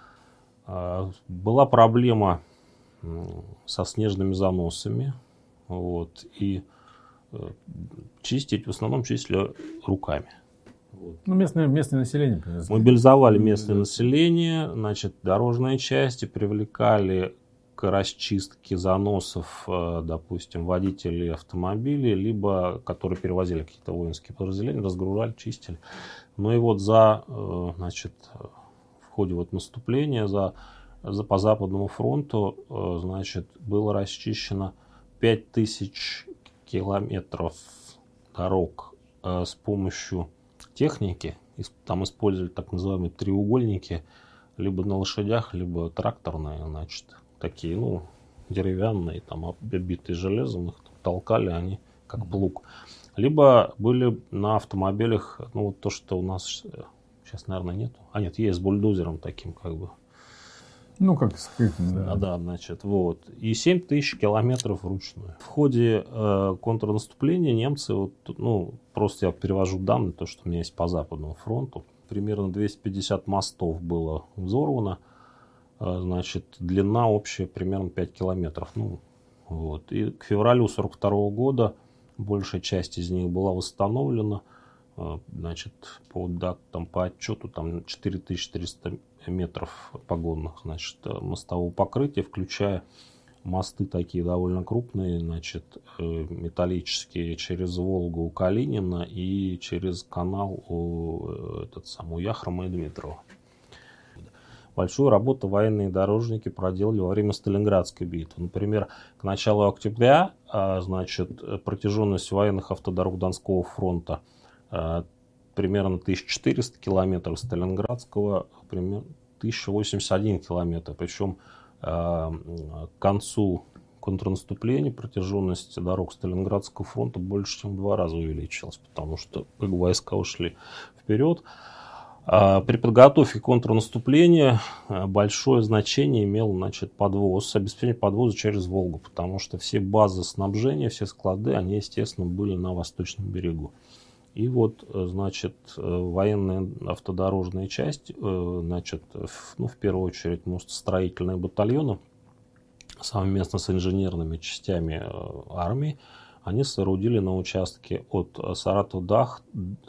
Была проблема со снежными заносами, вот, и чистить, в основном чистили руками. Вот. Ну, местное население. Мобилизовали местное население, значит, дорожные части привлекали к расчистке заносов, допустим, водителей автомобилей, либо которые перевозили какие-то воинские подразделения, разгружали, чистили. Ну и вот значит, в ходе вот наступления по Западному фронту, значит, было расчищено 5000 километров дорог с помощью техники. Там использовали так называемые треугольники, либо на лошадях, либо тракторные, значит, такие, ну, деревянные, там, оббитые железом, их толкали они как плуг. Либо были на автомобилях, ну, вот то, что у нас сейчас, наверное, нету. Нет, есть с бульдозером таким, как бы. Ну, как с этим, да. Да, значит, вот. И 7000 километров вручную. В ходе контрнаступления немцы, вот, ну, просто я перевожу данные, то, что у меня есть по Западному фронту, примерно 250 мостов было взорвано, значит, длина общая примерно 5 километров. Ну, вот. И к февралю 1942 года большая часть из них была восстановлена. Значит, по отчету там 4300 метров погонных, значит, мостового покрытия, включая мосты такие довольно крупные, значит, металлические через Волгу у Калинина и через канал у Яхрома и Дмитрова. Большую работу военные дорожники проделали во время Сталинградской битвы. Например, к началу октября, значит, протяженность военных автодорог Донского фронта примерно 1400 километров, Сталинградского примерно 1081 километр. Причем к концу контрнаступления протяженность дорог Сталинградского фронта больше, чем в 2 раза увеличилась, потому что войска ушли вперед. При подготовке контрнаступления большое значение имел, подвоз, обеспечение подвоза через Волгу, потому что все базы снабжения, все склады, они, естественно, были на восточном берегу. И вот, военная автодорожная часть, в первую очередь мостостроительные батальоны, совместно с инженерными частями армии, они соорудили на участке от Саратова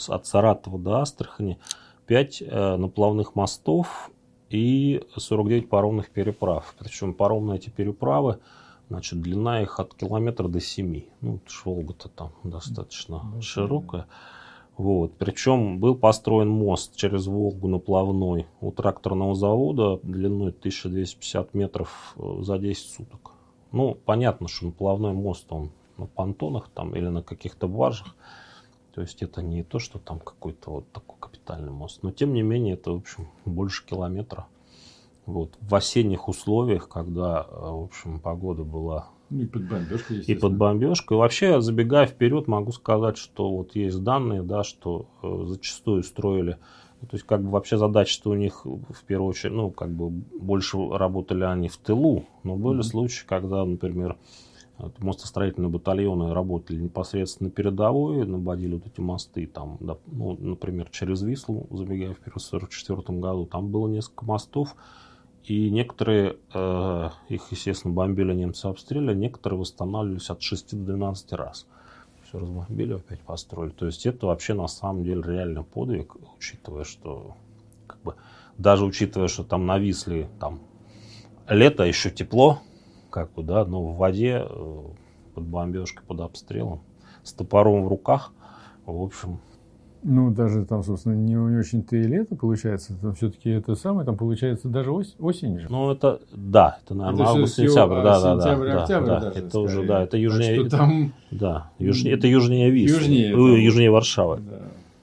до Астрахани 5 наплавных мостов и 49 паромных переправ. Причем паромные эти переправы, длина их от километра до 7. Волга-то там достаточно широкая. Причем был построен мост через Волгу наплавной у тракторного завода длиной 1250 метров за 10 суток. Понятно, что наплавной мост, он на понтонах там или на каких-то баржах. То есть это не то, что там какой-то такой капитальный мост. Но тем не менее это, в общем, больше километра. В осенних условиях, когда, в общем, погода была... И под бомбежкой, естественно. И под бомбежкой. И вообще, забегая вперед, могу сказать, что есть данные, что зачастую строили... То есть, вообще задача-то у них, в первую очередь, больше работали они в тылу. Но были случаи, когда, например, мостостроительные батальоны работали непосредственно передовой, наводили эти мосты, например, через Вислу, забегая вперед, в 1944 году, там было несколько мостов, и некоторые, их, естественно, бомбили немцы, обстреляли, некоторые восстанавливались от 6 до 12 раз. Все разбомбили, опять построили. То есть это вообще на самом деле реальный подвиг, учитывая, что, даже учитывая, что там на Висле, лето, еще тепло, но в воде, под бомбежкой, под обстрелом, с топором в руках, в общем... даже там, собственно, не очень-то и лето получается, там все-таки это самое, там получается даже осень же. Это, наверное, август-сентябрь, сентябрь-октябрь, это уже, это южнее, это южнее Вислы, южнее Варшавы. Да.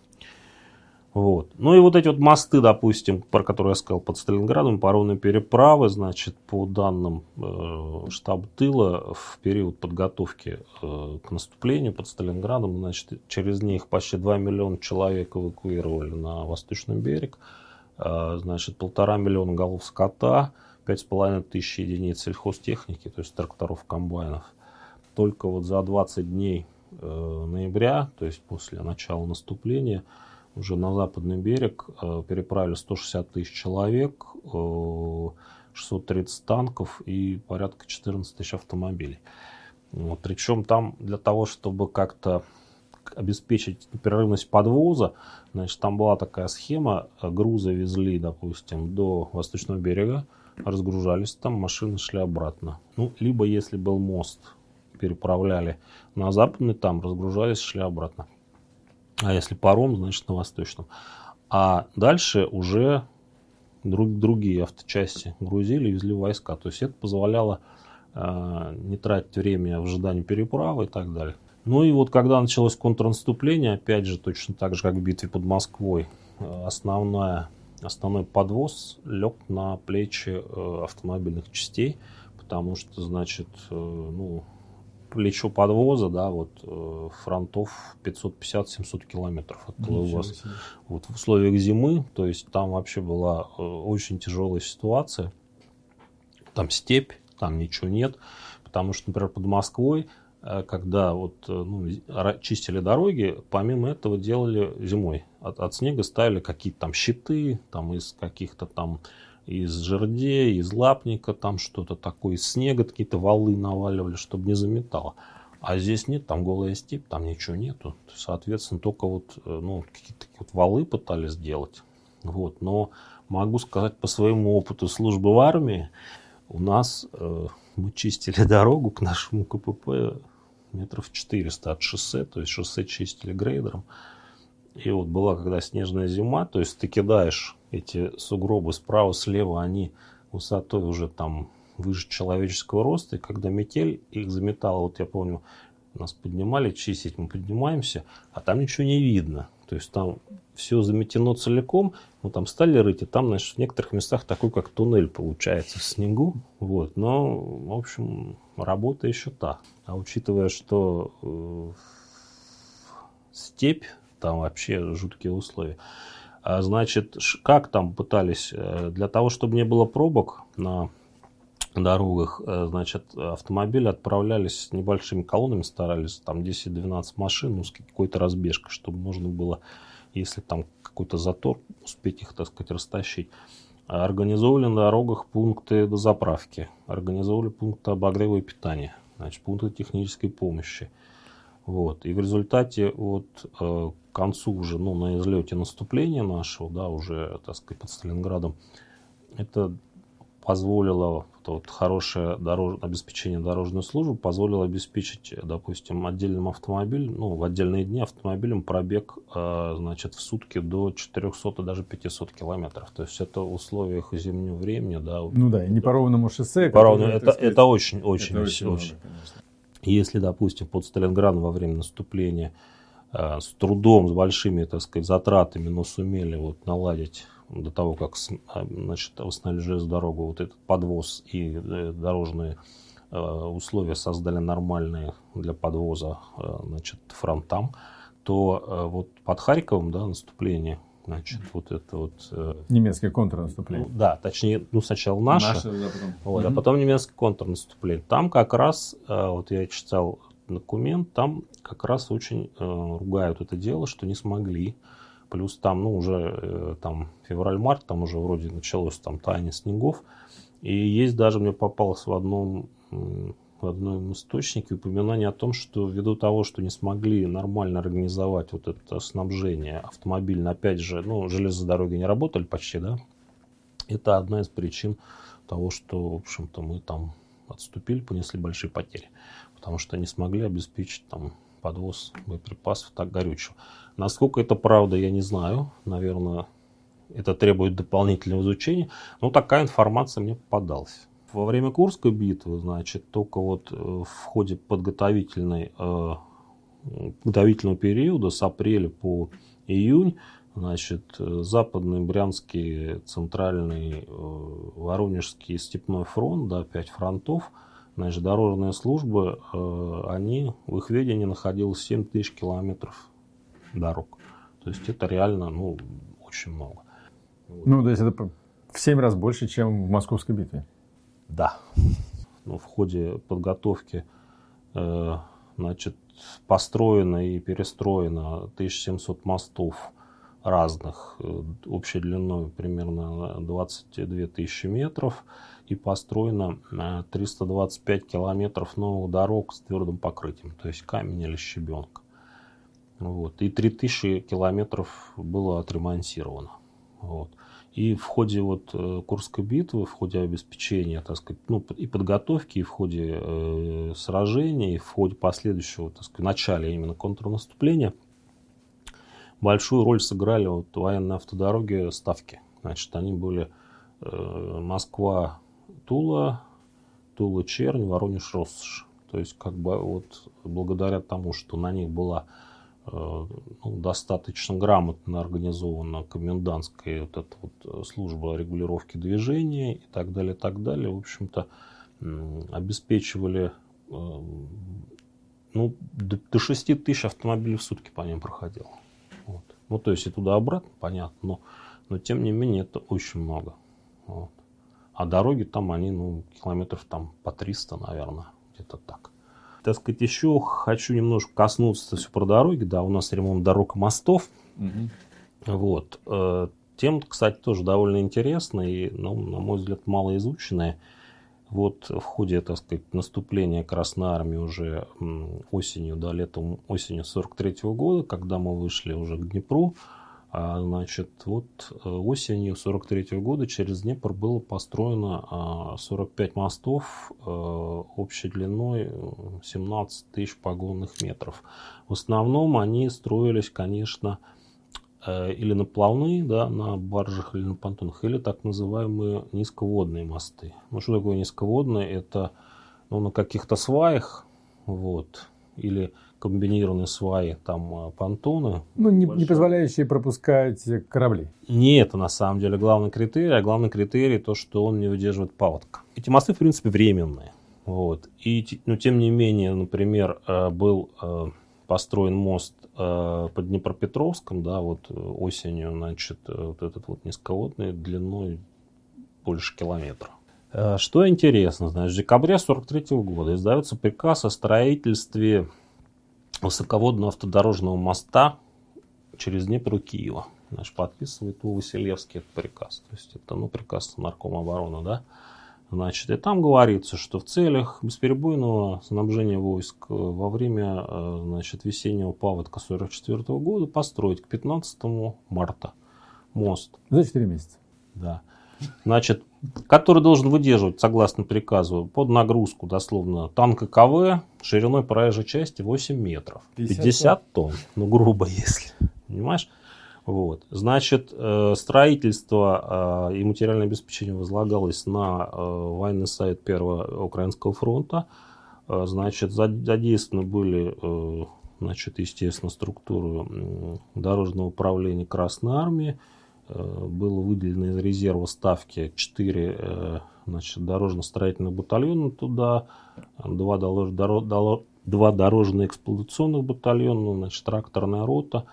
И эти мосты, допустим, про которые я сказал, под Сталинградом, паромные переправы, по данным штаба тыла, в период подготовки к наступлению под Сталинградом, через них почти 2 миллиона человек эвакуировали на восточный берег, 1,5 миллиона голов скота, 5,5 тысяч единиц сельхозтехники, то есть тракторов, комбайнов. Только за 20 дней ноября, то есть после начала наступления, уже на западный берег переправили 160 тысяч человек, 630 танков и порядка 14 тысяч автомобилей. Причем там для того, чтобы как-то обеспечить непрерывность подвоза, там была такая схема: грузы везли, допустим, до восточного берега, разгружались там, машины шли обратно. Либо, если был мост, переправляли на западный, там разгружались, шли обратно. А если паром, на восточном. А дальше уже другие авточасти грузили и везли войска. То есть это позволяло не тратить время в ожидании переправы и так далее. Когда началось контрнаступление, опять же, точно так же, как в битве под Москвой, основной подвоз лег на плечи автомобильных частей, потому что, плечо подвоза, фронтов 550-700 километров от тыла. В условиях зимы, то есть там вообще была очень тяжелая ситуация. Там степь, там ничего нет, потому что, например, под Москвой, когда чистили дороги, помимо этого делали зимой. От снега ставили какие-то там щиты, из каких-то из жердей, из лапника, что-то такое, из снега какие-то валы наваливали, чтобы не заметало. А здесь нет, там голая степь, там ничего нету. Соответственно, только какие-то такие валы пытались сделать. Но могу сказать по своему опыту службы в армии, у нас мы чистили дорогу к нашему КПП метров 400 от шоссе, то есть шоссе чистили грейдером. И была когда снежная зима, то есть ты кидаешь эти сугробы справа-слева, они высотой уже выше человеческого роста, и когда метель их заметала, я помню, нас поднимали чистить, мы поднимаемся, а там ничего не видно. То есть там все заметено целиком, мы там стали рыть, и там, значит, в некоторых местах такой, как туннель получается в снегу. Вот. Но, в общем, работа еще та. А учитывая, что степь, там вообще жуткие условия. А значит, как там пытались, для того, чтобы не было пробок на дорогах, значит, автомобили отправлялись с небольшими колоннами, старались там 10-12 машин, ну, с какой-то разбежкой, чтобы можно было, если там какой-то затор, успеть их, так сказать, растащить. Организовывали на дорогах пункты дозаправки, организовывали пункты обогрева и питания, значит, пункты технической помощи. Вот. И в результате вот к концу уже, ну, на излете наступления нашего, да, уже, так сказать, под Сталинградом, это позволило, вот хорошее обеспечение дорожной службы позволило обеспечить, допустим, отдельным автомобилем, ну, в отдельные дни автомобилем пробег, значит, в сутки до 400 и даже 500 километров. То есть это в условиях зимнего времени, да. Ну да, и не по ровному шоссе. Это очень. Много, Если, допустим, под Сталинградом во время наступления с трудом, с большими, так сказать, затратами, но сумели вот наладить до того, как, значит, восстановили железную дорогу, вот этот подвоз и дорожные условия создали нормальные для подвоза, значит, фронтам, то вот под Харьковом, да, наступление, значит, вот это вот... Немецкое контрнаступление. Ну, да, точнее, ну, сначала наше, да, потом. Вот, а потом немецкое контрнаступление. Там как раз, вот я читал документ, там как раз очень ругают это дело, что не смогли. Плюс там, ну, уже там февраль-март, там уже вроде началось там таяние снегов. И есть даже, мне попалось в одном источнике упоминание о том, что ввиду того, что не смогли нормально организовать вот это снабжение автомобильное, опять же, ну, железные дороги не работали почти, да, это одна из причин того, что, в общем-то, мы там отступили, понесли большие потери, потому что не смогли обеспечить там подвоз боеприпасов, так горючего. Насколько это правда, я не знаю. Наверное, это требует дополнительного изучения. Но такая информация мне попадалась. Во время Курской битвы, значит, только вот в ходе подготовительного периода с апреля по июнь, значит, Западный, Брянский, Центральный, Воронежский, Степной фронт, да, 5 фронтов, значит, дорожные службы, они, в их ведении находилось 7 тысяч километров дорог. То есть это реально, ну, очень много. Ну, то есть это в 7 раз больше, чем в Московской битве. Да. Ну, в ходе подготовки, значит, построено и перестроено 1700 мостов разных, общей длиной примерно 22 тысячи метров, и построено 325 километров новых дорог с твердым покрытием, то есть камень или щебенка. Вот. И 3000 километров было отремонтировано. Вот. И в ходе вот Курской битвы, в ходе обеспечения, так сказать, ну, и подготовки, и в ходе сражений, и в ходе последующего, так сказать, начала именно контрнаступления, большую роль сыграли вот военные автодороги Ставки. Значит, они были Москва-Тула, Тула-Чернь, Воронеж-Россошь. То есть, как бы вот благодаря тому, что на них была достаточно грамотно организована комендантская вот эта вот служба регулировки движения и так далее, в общем-то, обеспечивали, ну, до 6 тысяч автомобилей в сутки по ним проходило. Вот. Ну, то есть и туда-обратно, понятно, но тем не менее это очень много. Вот. А дороги там, они, ну, километров там по 300, наверное, где-то так. Так сказать, еще хочу немножко коснуться все про дороги. Да, у нас ремонт дорог и мостов. Вот. Тема, кстати, тоже довольно интересная и, ну, на мой взгляд, малоизученная. Вот в ходе, так сказать, наступления Красной Армии уже осенью, да, летом, осенью 43-го года, когда мы вышли уже к Днепру, значит, вот осенью 43-го года через Днепр было построено 45 мостов общей длиной 17 тысяч погонных метров. В основном они строились, конечно, или наплавные, да, на баржах или на понтонах, или так называемые низководные мосты. Ну, что такое низководные? Это, ну, на каких-то сваях, вот, или комбинированные сваи, там понтоны. Ну, не позволяющие пропускать корабли. Не это на самом деле главный критерий, а главный критерий то, что он не выдерживает паводка. Эти мосты, в принципе, временные. Вот. Но тем не менее, например, был построен мост под Днепропетровском, да, вот осенью, значит, вот этот вот низководный длиной больше километра. Что интересно, значит, в декабре 1943 года издается приказ о строительстве высоководного автодорожного моста через Днепр у Киева. Значит, подписывает У. Василевский этот приказ. То есть это, приказ Наркома обороны, да. Значит, и там говорится, что в целях бесперебойного снабжения войск во время, значит, весеннего паводка 1944 года построить к 15 марта мост. За 4 месяца. Да. Значит, который должен выдерживать, согласно приказу, под нагрузку, дословно, танка КВ шириной проезжей части 8 метров. 50 тонн. Ну, грубо, если. Понимаешь? Вот. Значит, строительство и материальное обеспечение возлагалось на военный совет Первого Украинского фронта. Значит, задействованы были, значит, естественно, структуры дорожного управления Красной Армии. Было выделено из резерва ставки 4, значит, дорожно-строительных батальона туда, 2 дорожно-эксплуатационных батальона, значит, тракторная рота.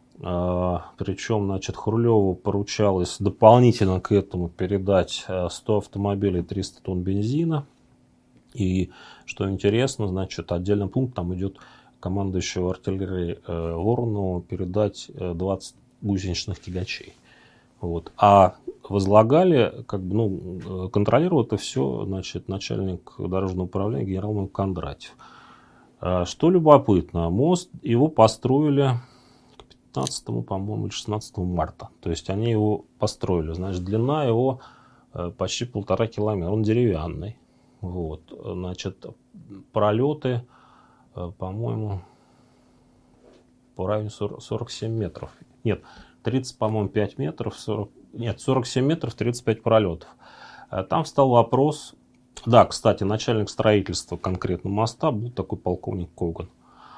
Причем, значит, Хрулеву поручалось дополнительно к этому передать 100 автомобилей, 300 тонн бензина. И, что интересно, значит, отдельным пунктом идет командующего артиллерии Воронову передать 20 гусеничных тягачей. Вот. А возлагали, контролировал это все, значит, начальник дорожного управления генерал-майор Кондратьев. Что любопытно, мост его построили к 15, по-моему, или 16 марта. То есть они его построили. Значит, длина его почти 1,5 километра. Он деревянный. Вот. Значит, пролеты, по-моему, по району 47 метров. Нет, 30, по-моему, 5 метров, 47 метров, 35 пролетов. Там встал вопрос, да, кстати, начальник строительства конкретно моста был такой полковник Коган.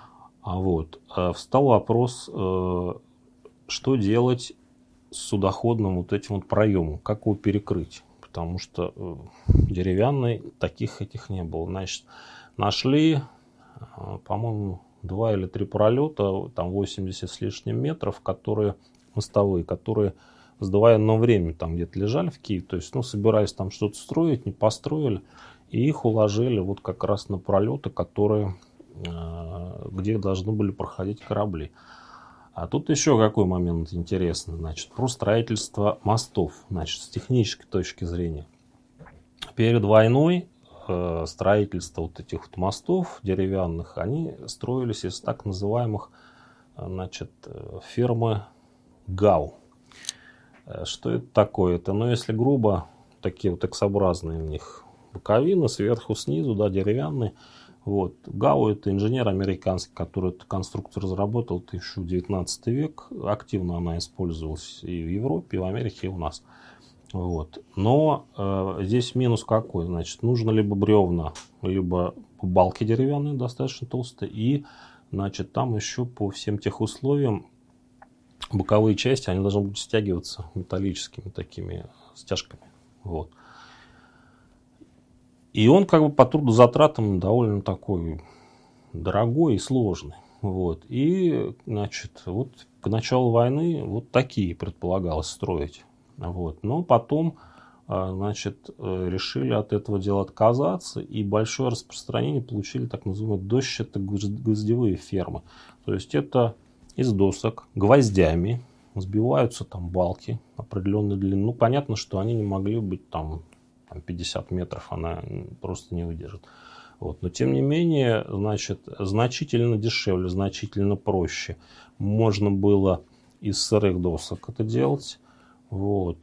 Встал вопрос, что делать с судоходным вот этим вот проемом, как его перекрыть, потому что деревянный таких этих не было. Значит, нашли, по-моему, 2 или 3 пролета, там 80 с лишним метров, мостовые, которые с довоенного времени там где-то лежали в Киеве, то есть, собирались там что-то строить, не построили, и их уложили вот как раз на пролеты, где должны были проходить корабли. А тут еще какой момент интересный, значит, про строительство мостов, значит, с технической точки зрения. Перед войной строительство вот этих вот мостов деревянных, они строились из так называемых, значит, фермы ГАУ. Что это такое? Это, если грубо, такие вот X-образные у них боковины, сверху, снизу, да, деревянные. Вот. ГАУ — это инженер американский, который эту конструкцию разработал, это еще 19 век. Активно она использовалась и в Европе, и в Америке, и у нас. Вот. Но здесь минус какой? Значит, нужно либо бревна, либо балки деревянные, достаточно толстые. И, значит, там еще по всем тех условиям боковые части, они должны быть стягиваться металлическими такими стяжками. Вот. И он по трудозатратам довольно такой дорогой и сложный. Вот. И, значит, вот к началу войны вот такие предполагалось строить. Вот. Но потом, значит, решили от этого дела отказаться, и большое распространение получили так называемые дощато-гвоздевые фермы. То есть это из досок гвоздями сбиваются там балки определенной длины. Понятно, что они не могли быть там 50 метров, она просто не выдержит. Вот. Но тем не менее, значит, значительно дешевле, значительно проще. Можно было из сырых досок это делать. Вот.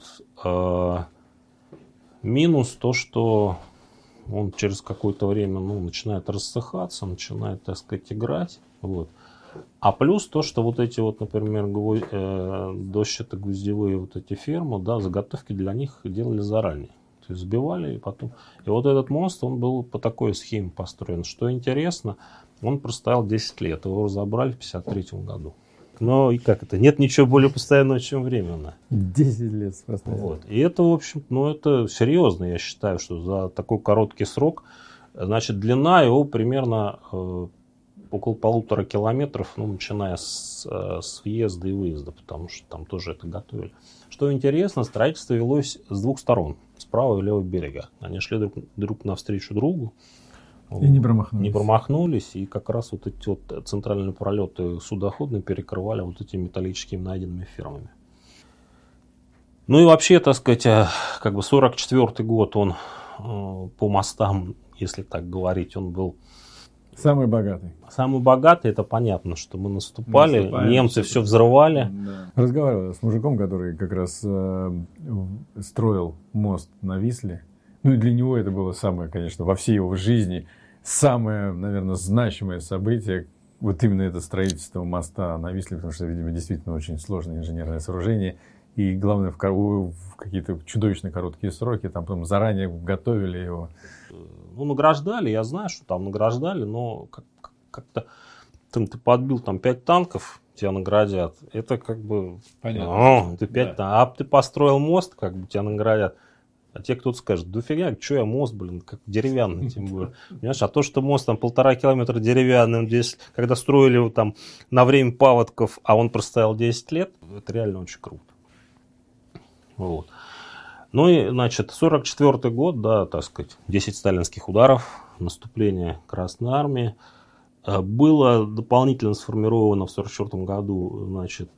Минус то, что он через какое-то время начинает рассыхаться, начинает, так сказать, играть. Вот. А плюс то, что вот эти вот, например, дощато-гвоздевые вот эти фермы, да, заготовки для них делали заранее. То То есть сбивали и потом. И вот этот мост, он был по такой схеме построен. Что интересно, он простоял 10 лет. Его разобрали в 1953 году. Но и как это? Нет ничего более постоянного, чем временно. 10 лет простоял. Вот. И это, в общем, ну это серьезно, я считаю, что за такой короткий срок. Значит, длина его примерно около 1,5 километров, ну, начиная с въезда и выезда, потому что там тоже это готовили. Что интересно, строительство велось с двух сторон, с правого и левого берега. Они шли друг навстречу другу. И не промахнулись. Не промахнулись, и как раз вот эти вот центральные пролеты судоходные перекрывали вот этими металлическими найденными фермами. Ну и вообще, так сказать, как бы 44-й год, он по мостам, если так говорить, он был самый богатый. Самый богатый, это понятно, что мы наступали, немцы все взрывали. Да. Разговаривал с мужиком, который как раз строил мост на Висле. Ну и для него это было самое, конечно, во всей его жизни самое, наверное, значимое событие. Вот именно это строительство моста на Висле, потому что, видимо, действительно очень сложное инженерное сооружение. И главное, в какие-то чудовищно короткие сроки, там потом заранее готовили его. Ну, награждали, я знаю, что там награждали, но как-то ты подбил там 5 танков, тебя наградят. Это как бы... Понятно. Ты 5 а ты построил мост, как бы тебя наградят. А те кто-то скажет, да фига, что я мост, блин, как деревянный, тем более. Понимаешь, а то, что мост там 1,5 километра деревянный, здесь, когда строили его там на время паводков, а он простоял 10 лет, это реально очень круто. Вот. Ну и, значит, 44-й год, да, так сказать, 10 сталинских ударов, наступление Красной Армии. Было дополнительно сформировано в 44 году, значит,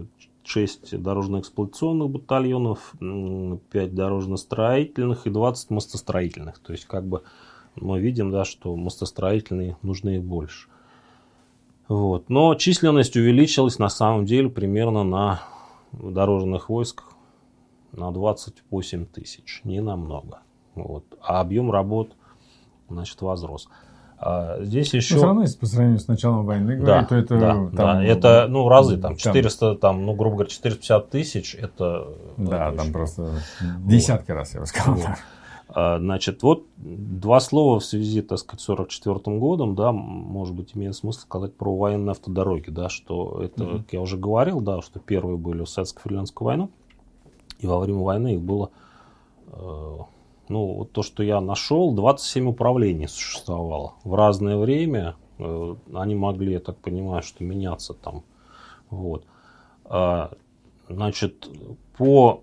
6 дорожно-эксплуатационных батальонов, 5 дорожно-строительных и 20 мостостроительных. То есть, как бы мы видим, да, что мостостроительные нужны больше. Вот. Но численность увеличилась на самом деле примерно на дорожных войсках на 28 тысяч, не намного. Вот. А объем работ, значит, возрос. Здесь еще... Все равно, если по сравнению с началом войны говорить, то это... это, ну, разы, там, 400, там, ну, грубо говоря, 450 тысяч, это... Да, там просто десятки раз, я бы сказал. Вот. Значит, вот два слова в связи, так сказать, с 44 годом, да, может быть, имеет смысл сказать про военные автодороги, да, что это, как я уже говорил, да, что первые были в Советско-Финляндскую войну, и во время войны их было, ну, вот то, что я нашел, 27 управлений существовало. В разное время они могли, я так понимаю, что меняться там. Вот. Значит, по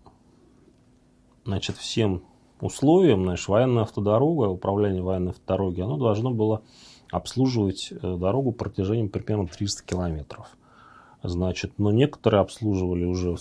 всем условиям, значит, военная автодорога, управление военной автодороги, оно должно было обслуживать дорогу протяжением примерно 300 километров. Значит, но некоторые обслуживали уже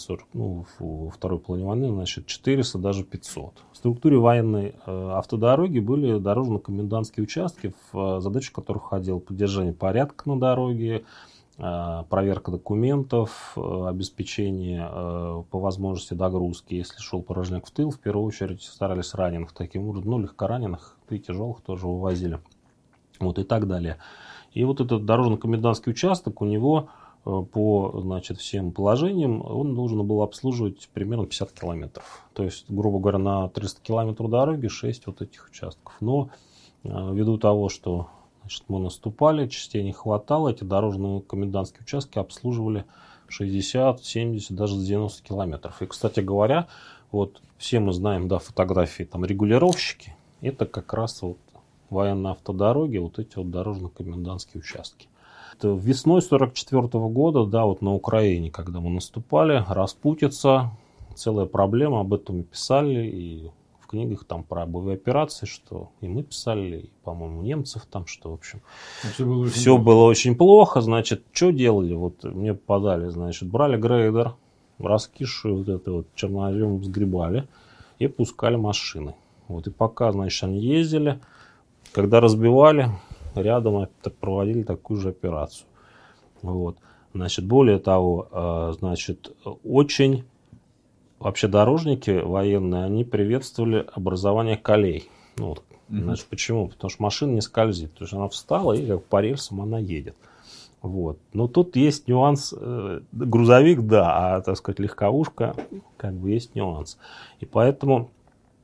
во второй половине войны, значит, 400, даже 500. В структуре военной автодороги были дорожно-комендантские участки, в задачу которых входило поддержание порядка на дороге, проверка документов, обеспечение по возможности догрузки. Если шел порожняк в тыл, в первую очередь старались раненых таким образом, ну, легкораненых, и тяжелых тоже вывозили. Вот и так далее. И вот этот дорожно-комендантский участок у него по, значит, всем положениям он должен был обслуживать примерно 50 километров. То есть, грубо говоря, на 300 километров дороги 6 вот этих участков. Но ввиду того, что, значит, мы наступали, частей не хватало, эти дорожные комендантские участки обслуживали 60, 70, даже 90 километров. И, кстати говоря, вот все мы знаем, да, фотографии, там регулировщики, это как раз вот военные автодороги, вот эти вот дорожно-комендантские участки. Весной 1944 года, да, вот на Украине, когда мы наступали, распутица, целая проблема, об этом и писали, и в книгах там про боевые операции, что и мы писали, и, по-моему, немцев там, что, в общем, все было очень плохо, значит, что делали, вот мне подали, значит, брали грейдер, раскисшую вот это вот чернозем сгребали и пускали машины. Вот, и пока, значит, они ездили, когда разбивали, рядом проводили такую же операцию. Вот. Значит, более того, значит, очень вообще дорожники военные, они приветствовали образование колей. Ну, вот, значит, почему? Потому что машина не скользит. То есть она встала и как по рельсам она едет. Вот. Но тут есть нюанс. Грузовик, да, а, так сказать, легковушка, как бы есть нюанс. И поэтому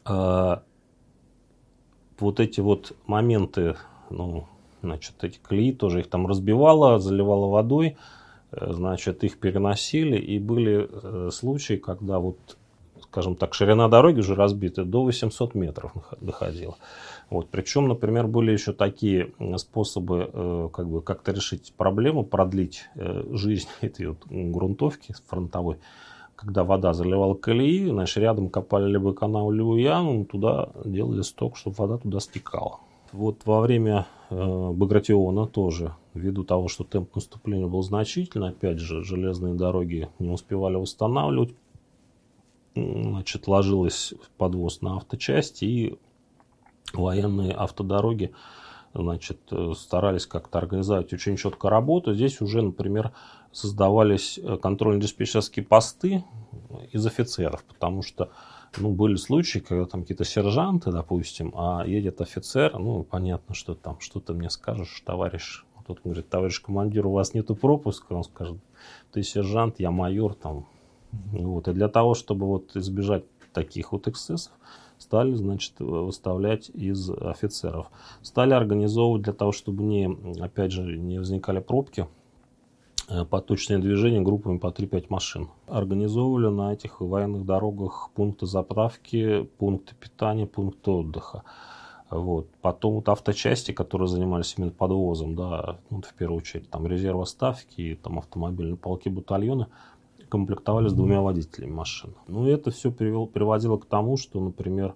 вот эти вот моменты, ну, значит, эти колеи тоже их там разбивало, заливало водой, значит, их переносили, и были случаи, когда вот, скажем так, ширина дороги уже разбита до 800 метров доходила. Вот. Причем, например, были еще такие способы как бы как-то решить проблему, продлить жизнь этой вот грунтовки фронтовой. Когда вода заливала колеи, значит, рядом копали либо канал, либо яму, туда делали сток, чтобы вода туда стекала. Вот во время Багратиона тоже, ввиду того, что темп наступления был значительный, опять же, железные дороги не успевали восстанавливать, значит, ложилось подвоз на авточасти, и военные автодороги, значит, старались как-то организовать очень четко работу. Здесь уже, например, создавались контрольно-диспетчерские посты из офицеров, потому что, ну, были случаи, когда там какие-то сержанты, допустим, а едет офицер, ну, понятно, что там, что ты мне скажешь, товарищ. Тот говорит: товарищ командир, у вас нету пропуска. Он скажет: ты сержант, я майор, там. Вот. И для того, чтобы вот избежать таких вот эксцессов, стали, значит, выставлять из офицеров. Стали организовывать для того, чтобы опять же, не возникали пробки, поточные движения группами по 3-5 машин. Организовывали на этих военных дорогах пункты заправки, пункты питания, пункты отдыха. Вот. Потом вот авточасти, которые занимались именно подвозом, да, ну, в первую очередь там резервоставки, там автомобильные полки, батальоны, комплектовались 2 водителями машин. Ну, и это все приводило к тому, что, например,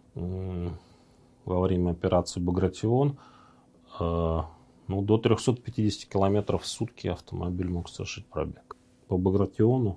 во время операции «Багратион» ну, до 350 километров в сутки автомобиль мог совершить пробег. По Багратиону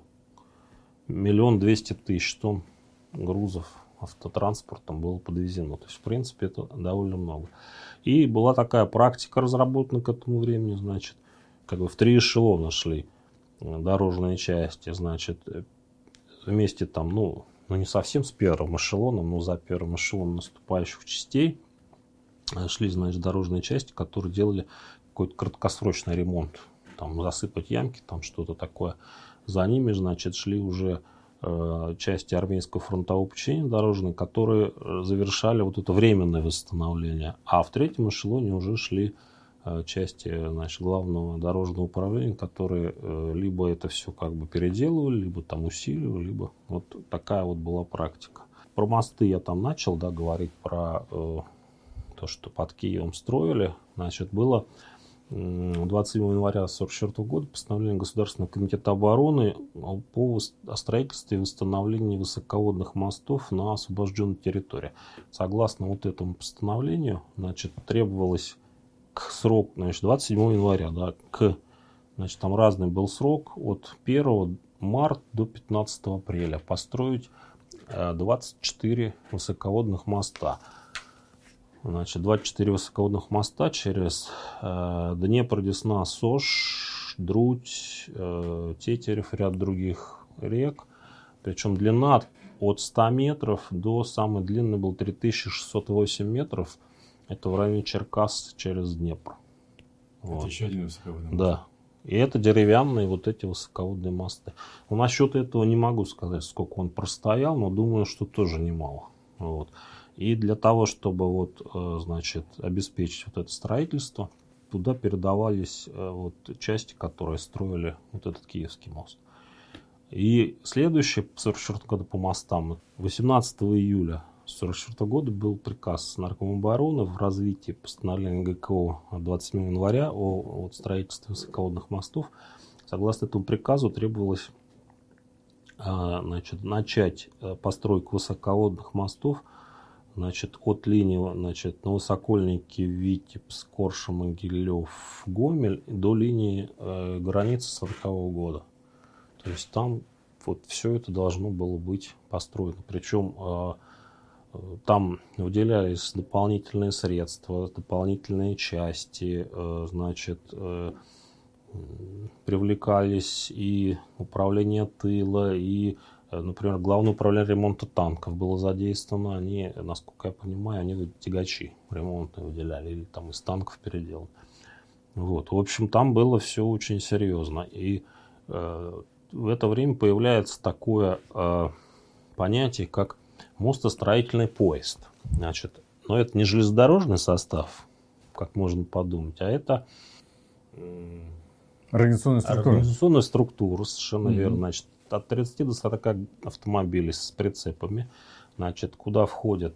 1 200 000 тонн грузов автотранспортом было подвезено. То есть, в принципе, это довольно много. И была такая практика разработана к этому времени, значит, как бы в 3 эшелона шли дорожные части, значит, вместе там, ну, не совсем с первым эшелоном, но за первым эшелоном наступающих частей шли, значит, дорожные части, которые делали какой-то краткосрочный ремонт, там засыпать ямки, там что-то такое. За ними, значит, шли уже части армейского фронтового подчинения дорожные, которые завершали вот это временное восстановление. А в 3-м эшелоне уже шли части, значит, главного дорожного управления, которые либо это все как бы переделывали, либо там усиливали, либо вот такая вот была практика. Про мосты я там начал, да, говорить про то, что под Киевом строили. Значит, было 27 января 1944 года постановление Государственного комитета обороны по строительству и восстановлению высоководных мостов на освобожденной территории. Согласно вот этому постановлению, значит, требовалось срок, значит, 27 января, да, значит, там разный был срок, от 1 марта до 15 апреля построить 24 высоководных моста. Значит, 24 высоководных моста через Днепр, Десна, Сож, Друдь, Тетерев, ряд других рек. Причем длина от 100 метров до самой длинной был 3608 метров. Это в районе Черкас через Днепр. Это вот. Еще один высоководный мост. Да. И это деревянные вот эти высоководные мосты. Но насчет этого не могу сказать, сколько он простоял, но думаю, что тоже немало. Вот. И для того, чтобы вот, значит, обеспечить вот это строительство, туда передавались вот части, которые строили вот этот Киевский мост. И следующее, 1944 года по мостам, 18 июля 1944 года был приказ Наркома обороны в развитии постановления ГКО от 27 января о строительстве высоководных мостов. Согласно этому приказу требовалось, значит, начать постройку высоководных мостов, значит, от линии, значит, Новосокольники, Витебск, Корша, Могилев, Гомель до линии границы 1940 года. То есть там вот все это должно было быть построено. Причем там выделялись дополнительные средства, дополнительные части, значит, привлекались и управление тыла, и, например, Главное управление ремонта танков было задействовано. Они, насколько я понимаю, они тягачи ремонтные выделяли или там из танков переделали. Вот. В общем, там было все очень серьезно. И в это время появляется такое понятие, как мостостроительный поезд. Значит, но это не железнодорожный состав, как можно подумать, а это организационная структура, совершенно верно. Значит, от 30 до 40 автомобилей с прицепами, значит, куда входят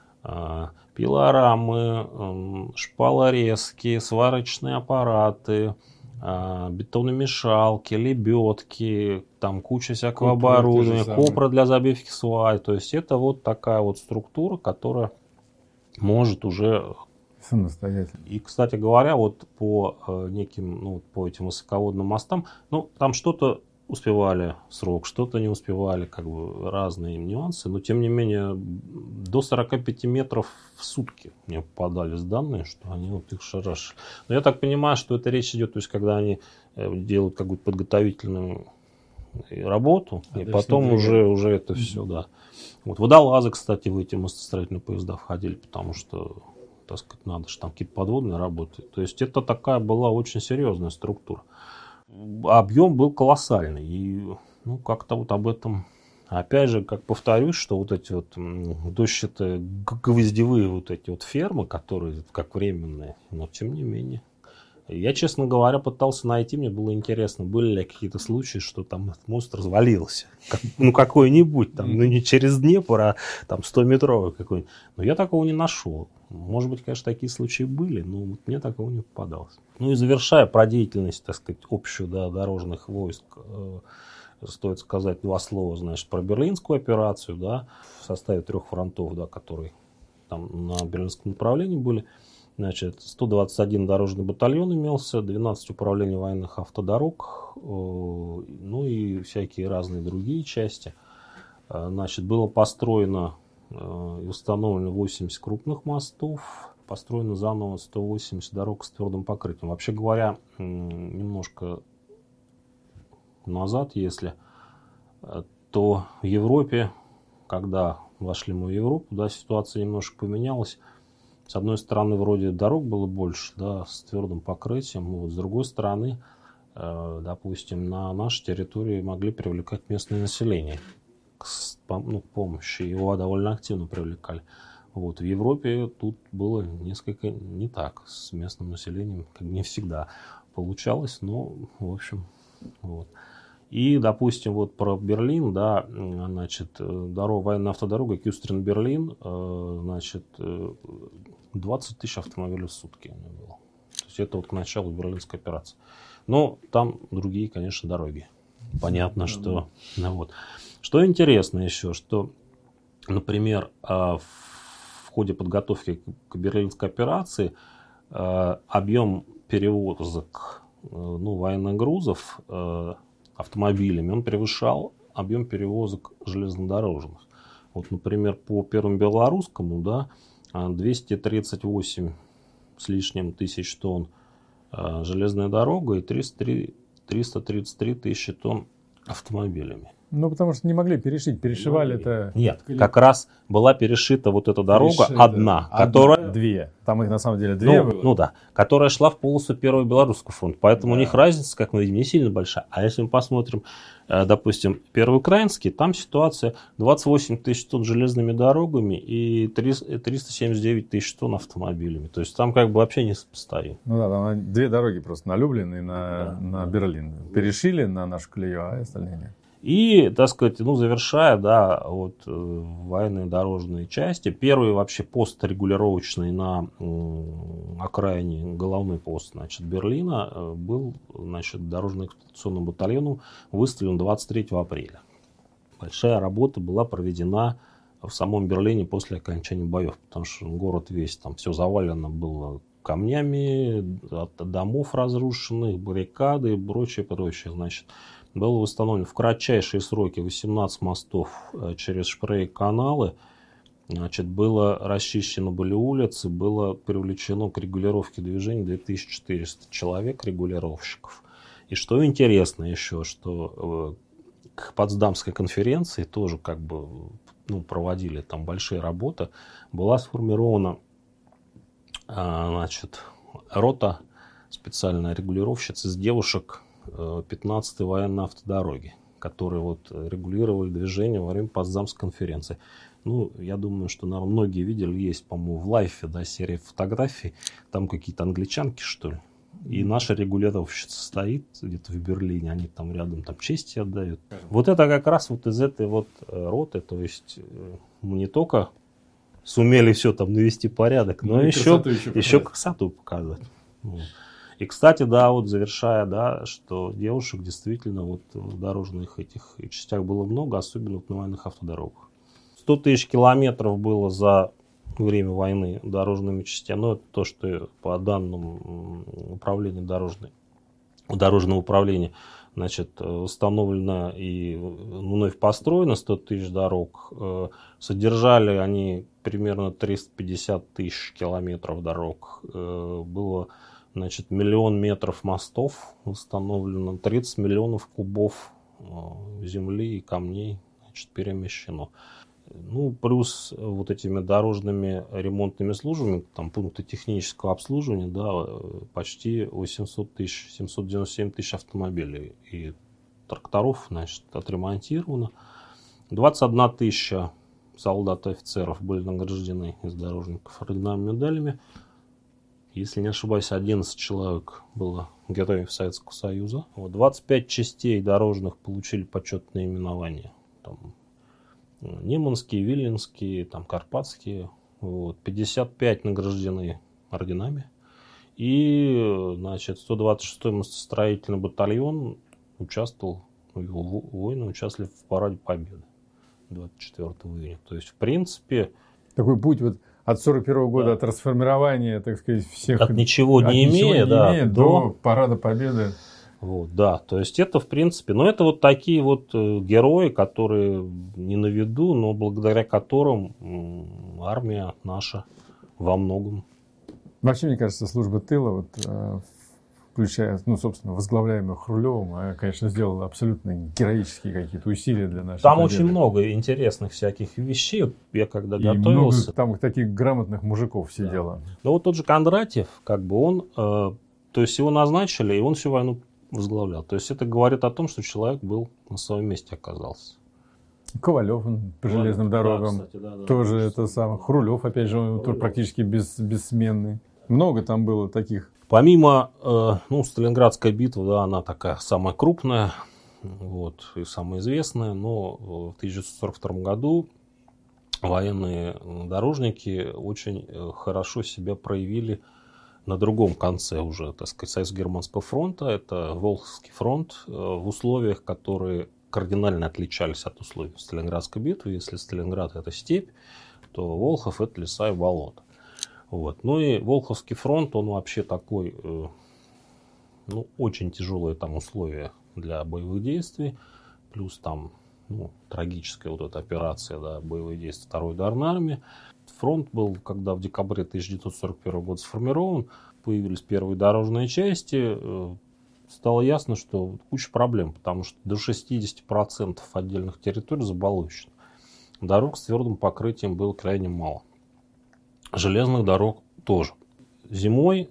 пилорамы, шпалорезки, сварочные аппараты, бетономешалки, лебедки, там куча всякого оборудования, копра для забивки свай. То есть это вот такая вот структура, которая может уже самостоятельно. И, кстати говоря, вот по неким, ну, по этим высоководным мостам, ну, там что-то успевали в срок, что-то не успевали, как бы разные нюансы, но тем не менее до 45 метров в сутки мне попадались данные, что они вот их шарашили. Но я так понимаю, что это речь идет, то есть когда они делают какую-то подготовительную работу, и потом уже это все, да. Вот водолазы, кстати, в эти мостостроительные поезда входили, потому что, так сказать, надо же там какие-то подводные работы. То есть это такая была очень серьезная структура. Объем был колоссальный. И ну, как-то вот об этом, опять же, как повторюсь, что вот эти вот дощатые гвоздевые вот эти вот фермы, которые как временные, но тем не менее. Я, честно говоря, пытался найти, мне было интересно, были ли какие-то случаи, что там этот мост развалился. Ну, какой-нибудь, там, ну, не через Днепр, а там 100-метровый какой-нибудь. Но я такого не нашел. Может быть, конечно, такие случаи были, но вот мне такого не попадалось. Ну и завершая про деятельность, так сказать, общую, да, дорожных войск, стоит сказать два слова, значит, про Берлинскую операцию, да, в составе 3 фронтов, да, которые там на Берлинском направлении были. Значит, 121 дорожный батальон имелся, 12 управлений военных автодорог, ну и всякие разные другие части. Значит, было построено и установлено 80 крупных мостов, построено заново 180 дорог с твердым покрытием. Вообще говоря, немножко назад, если, то в Европе, когда вошли мы в Европу, да, ситуация немножко поменялась. С одной стороны, вроде дорог было больше, да, с твердым покрытием. Вот, с другой стороны, допустим, на нашей территории могли привлекать местное население к помощи. Его довольно активно привлекали. Вот, в Европе тут было несколько не так. С местным населением как не всегда получалось, но, в общем, вот. И, допустим, вот про Берлин, да, значит, военная автодорога Кюстрин-Берлин, значит, 20 тысяч автомобилей в сутки было. То есть это вот к началу Берлинской операции. Но там другие, конечно, дороги. Понятно, что... Ну, вот. Что интересно еще, что, например, в ходе подготовки к Берлинской операции объем перевозок, ну, военных грузов автомобилями, он превышал объем перевозок железнодорожных. Вот, например, по Первому Белорусскому, да, 238 с лишним тысяч тонн железная дорога и 333 тысячи тонн автомобилями. Ну, потому что не могли перешить, перешивали это... Нет, как раз была перешита вот эта дорога одна, которая... Две. Там их на самом деле две было. Ну да, которая шла в полосу Первого Белорусского фронта. Поэтому у них разница, как мы видим, не сильно большая. А если мы посмотрим, допустим, Первый Украинский, там ситуация 28 тысяч тонн железными дорогами и 379 тысяч тонн автомобилями. То есть там как бы вообще не сопоставим. Ну да, там две дороги просто на Люблин и на Берлин. Перешили на нашу колею, а остальные нет. И, так сказать, ну, завершая, да, вот военные дорожные части, первый вообще пост регулировочный на окраине, головной пост, значит, Берлина был, значит, дорожно-эксплуатационным батальоном выставлен 23 апреля. Большая работа была проведена в самом Берлине после окончания боев, потому что город весь, там все завалено было камнями, от домов разрушенных, баррикады и прочее, значит. Было восстановлено в кратчайшие сроки 18 мостов через Шпрей-каналы. Значит, было расчищено были улицы, было привлечено к регулировке движения 2400 человек, регулировщиков. И что интересно еще, что к Потсдамской конференции тоже как бы, ну, проводили там большие работы. Была сформирована, значит, рота специальная регулировщица из девушек 15-й военной автодороги, которые вот регулировали движение во время Потсдамской конференции. Ну, я думаю, что, наверное, многие видели, есть, по-моему, в Лайфе, да, серия фотографий, там какие-то англичанки, что ли. И наша регулировщица стоит где-то в Берлине, они там рядом там честь отдают. Вот это как раз вот из этой вот роты, то есть мы не только сумели все там навести порядок, но еще красоту показать. Вот. И, кстати, да, вот завершая, да, что девушек действительно вот в дорожных этих частях было много, особенно вот на военных автодорогах. 100 тысяч километров было за время войны дорожными частями, но это то, что по данным управления дорожного управления, значит, установлено и вновь построено 100 тысяч дорог. Содержали они примерно 350 тысяч километров дорог. Было, значит, 1 миллион метров мостов установлено, 30 миллионов кубов земли и камней, значит, перемещено. Ну, плюс вот этими дорожными ремонтными службами, там пункты технического обслуживания, да, почти 800 тысяч, 797 тысяч автомобилей и тракторов, значит, отремонтировано. 21 тысяча солдат и офицеров были награждены из дорожников орденами, медалями. Если не ошибаюсь, 11 человек было героев Советского Союза. 25 частей дорожных получили почетные именования. Там Неманские, Виленские, там, Карпатские. Вот. 55 награждены орденами. И, значит, 126-й мостостроительный батальон участвовал, его воины участвовали в параде Победы 24 июня. То есть, в принципе... Такой путь вот от 41 года, от расформирования, так сказать, всех... От ничего не имея, до парада Победы. Вот, да, то есть это, в принципе, но это вот такие вот герои, которые не на виду, но благодаря которым армия наша во многом. Вообще, мне кажется, служба тыла, вот, включая, ну, собственно, возглавляемую Хрулевым, конечно, сделала абсолютно героические какие-то усилия для нашей Там победы. очень много интересных всяких вещей. Вот я когда и готовился... много там таких грамотных мужиков сидело. Да. Но вот тот же Кондратьев, как бы он, то есть его назначили, и он всю войну возглавлял. То есть это говорит о том, что человек был на своем месте оказался. Ковалев по железным дорогам, да, кстати, тоже это самое. Хрулев, опять же, он тоже практически бессменный. Много там было таких. Помимо, Сталинградская битва, да, она такая самая крупная, вот, и самая известная, но в 1942 году военные дорожники очень хорошо себя проявили на другом конце уже, так сказать, Советско-Германского фронта. Это Волховский фронт в условиях, которые кардинально отличались от условий Сталинградской битвы. Если Сталинград — это степь, то Волхов — это леса и болота. Вот. Ну и Волховский фронт, он вообще такой, очень тяжелые там условия для боевых действий. Плюс там, трагическая вот эта операция, да, боевые действия Второй ударной армии. Фронт был, когда в декабре 1941 года сформирован, появились первые дорожные части, стало ясно, что куча проблем, потому что до 60% отдельных территорий заболочено. Дорог с твердым покрытием было крайне мало. Железных дорог тоже. Зимой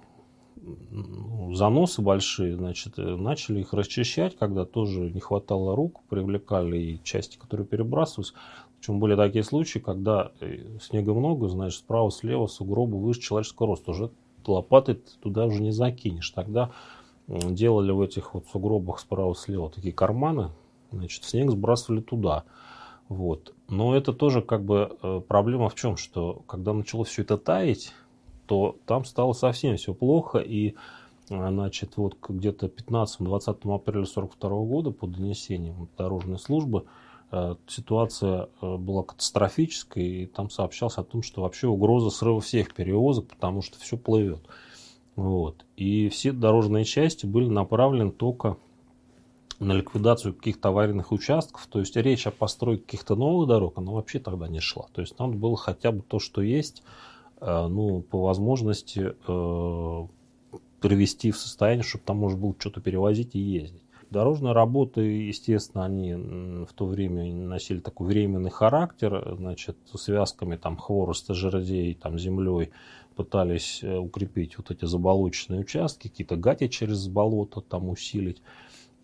заносы большие, значит, начали их расчищать, когда тоже не хватало рук, привлекали и части, которые перебрасывались. Причем были такие случаи, когда снега много, значит, справа, слева сугробы выше человеческого роста. Уже лопатой туда уже не закинешь. Тогда делали в этих вот сугробах справа, слева такие карманы, значит, снег сбрасывали туда. Вот. Но это тоже как бы проблема в чем, что когда начало все это таять, то там стало совсем все плохо. И, значит, вот где-то 15-20 апреля 1942 года по донесениям дорожной службы ситуация была катастрофической, и там сообщалось о том, что вообще угроза срыва всех перевозок, потому что все плывет. Вот. И все дорожные части были направлены только на ликвидацию каких-то аварийных участков. То есть речь о постройке каких-то новых дорог, она вообще тогда не шла. То есть надо было хотя бы то, что есть, по возможности привести в состояние, чтобы там можно было что-то перевозить и ездить. Дорожные работы, естественно, они в то время носили такой временный характер, значит, связками там хвороста, жердей, там землей пытались укрепить вот эти заболоченные участки, какие-то гати через болото там усилить.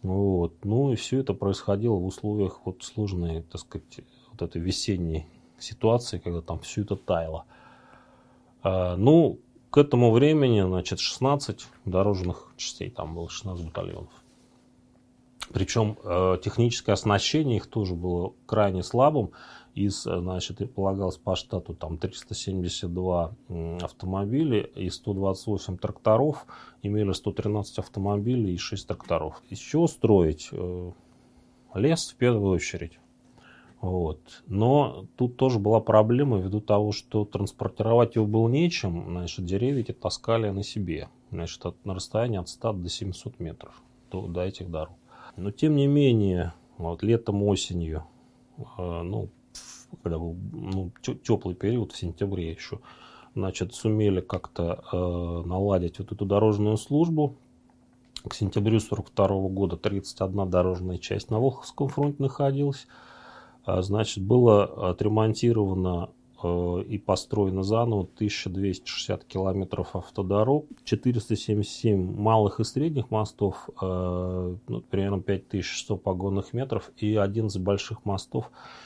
Вот. Ну и все это происходило в условиях вот сложной, так сказать, вот этой весенней ситуации, когда там все это таяло. Ну, к этому времени, значит, 16 дорожных частей, там было 16 батальонов. Причем техническое оснащение их тоже было крайне слабым. Значит, и полагалось по штату там 372 автомобиля и 128 тракторов. Имели 113 автомобилей и 6 тракторов. Из чего строить? Лес в первую очередь. Вот. Но тут тоже была проблема ввиду того, что транспортировать его было нечем. Значит, деревья эти таскали на себе. Значит, на расстоянии от 100 до 700 метров до этих дорог. Но тем не менее, вот, летом, осенью, ну, когда был теплый период, в сентябре еще, значит, сумели как-то наладить вот эту дорожную службу. К сентябрю 1942 года 31 дорожная часть на Волховском фронте находилась. Значит, было отремонтировано и построено заново 1260 километров автодорог, 477 малых и средних мостов, примерно 5100 погонных метров и 11 больших мостов,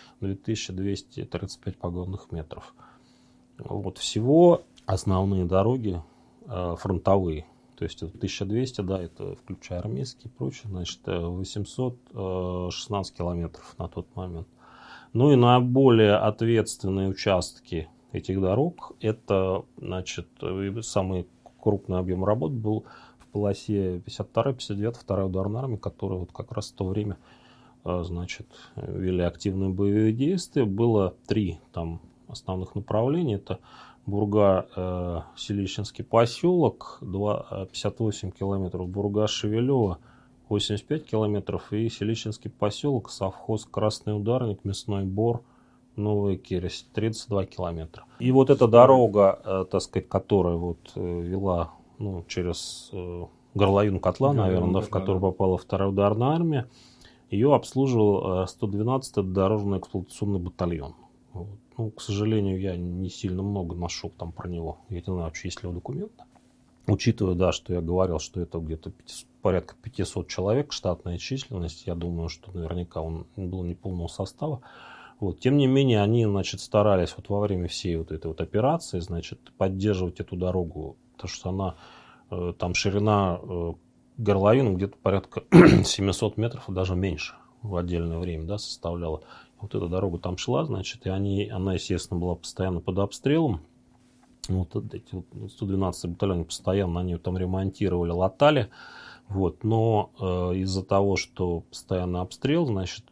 2235 погонных метров. Вот всего основные дороги фронтовые, то есть 1200, да, это включая армейские и прочее, значит, 816 километров на тот момент. Ну и наиболее ответственные участки этих дорог, это, значит, самый крупный объем работ был в полосе 52-я, 59-я, 2-я ударная армия, которые вот как раз в то время, значит, вели активные боевые действия. Было 3 там основных направления. Это Бурга-Селищенский поселок, 58 километров, Бурга-Шевелево, 85 километров, и Селищенский поселок, совхоз Красный Ударник, Мясной Бор, Новая Кересь, 32 километра. И вот эта дорога, так сказать, которая вот вела, ну, через горловину котла, наверное, да, в которую попала 2-я ударная армия, ее обслуживал 112-й дорожно-эксплуатационный батальон. Вот. Ну, к сожалению, я не сильно много нашел там про него. Я не знаю, вообще есть ли его документы. Учитывая, да, что я говорил, что это где-то порядка 500 человек, штатная численность, я думаю, что наверняка он был неполного состава. Вот. Тем не менее, они, значит, старались вот во время всей вот этой вот операции, значит, поддерживать эту дорогу, потому что она, там ширина горловины где-то порядка 700 метров, даже меньше в отдельное время, да, составляла. Вот эта дорога там шла, значит, и она, естественно, была постоянно под обстрелом. Вот эти вот 112-й батальон постоянно они там ремонтировали, латали. Вот. Но из-за того, что постоянный обстрел, значит,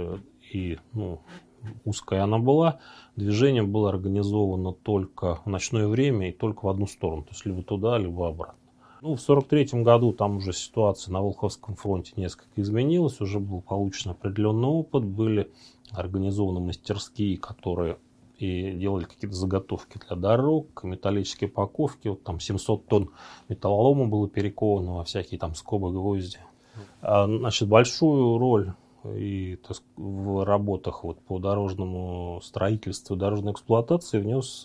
и, ну, узкая она была, движение было организовано только в ночное время и только в одну сторону. То есть либо туда, либо обратно. Ну, в 1943 году там уже ситуация на Волховском фронте несколько изменилась. Уже был получен определенный опыт. Были организованы мастерские, которые и делали какие-то заготовки для дорог, металлические упаковки. Вот там 700 тонн металлолома было перековано во всякие там скобы, гвозди. Значит, большую роль и в работах вот по дорожному строительству и дорожной эксплуатации внес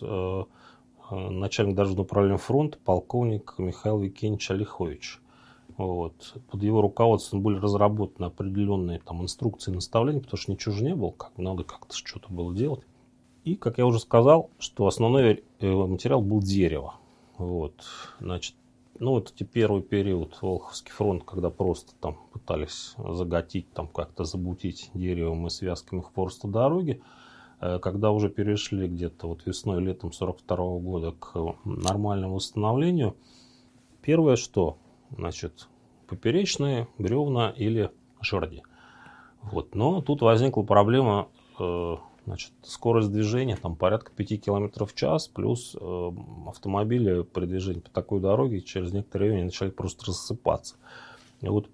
начальник дорожного управления фронта полковник Михаил Викентьевич Олехович. Вот. Под его руководством были разработаны определенные там инструкции и наставления, потому что ничего же не было, надо как-то что-то было делать. И, как я уже сказал, что основной материал был дерево. Вот. Значит, ну, вот эти первый период, Волховский фронт, когда просто там пытались заготить, там как-то забутить деревом и связками хвороста дороги, когда уже перешли где-то вот весной, летом 1942 года к нормальному восстановлению, первое что, значит, поперечные бревна или жерди. Вот. Но тут возникла проблема, значит, скорость движения там порядка 5 км в час, плюс автомобили при движении по такой дороге через некоторое время начали просто рассыпаться. И вот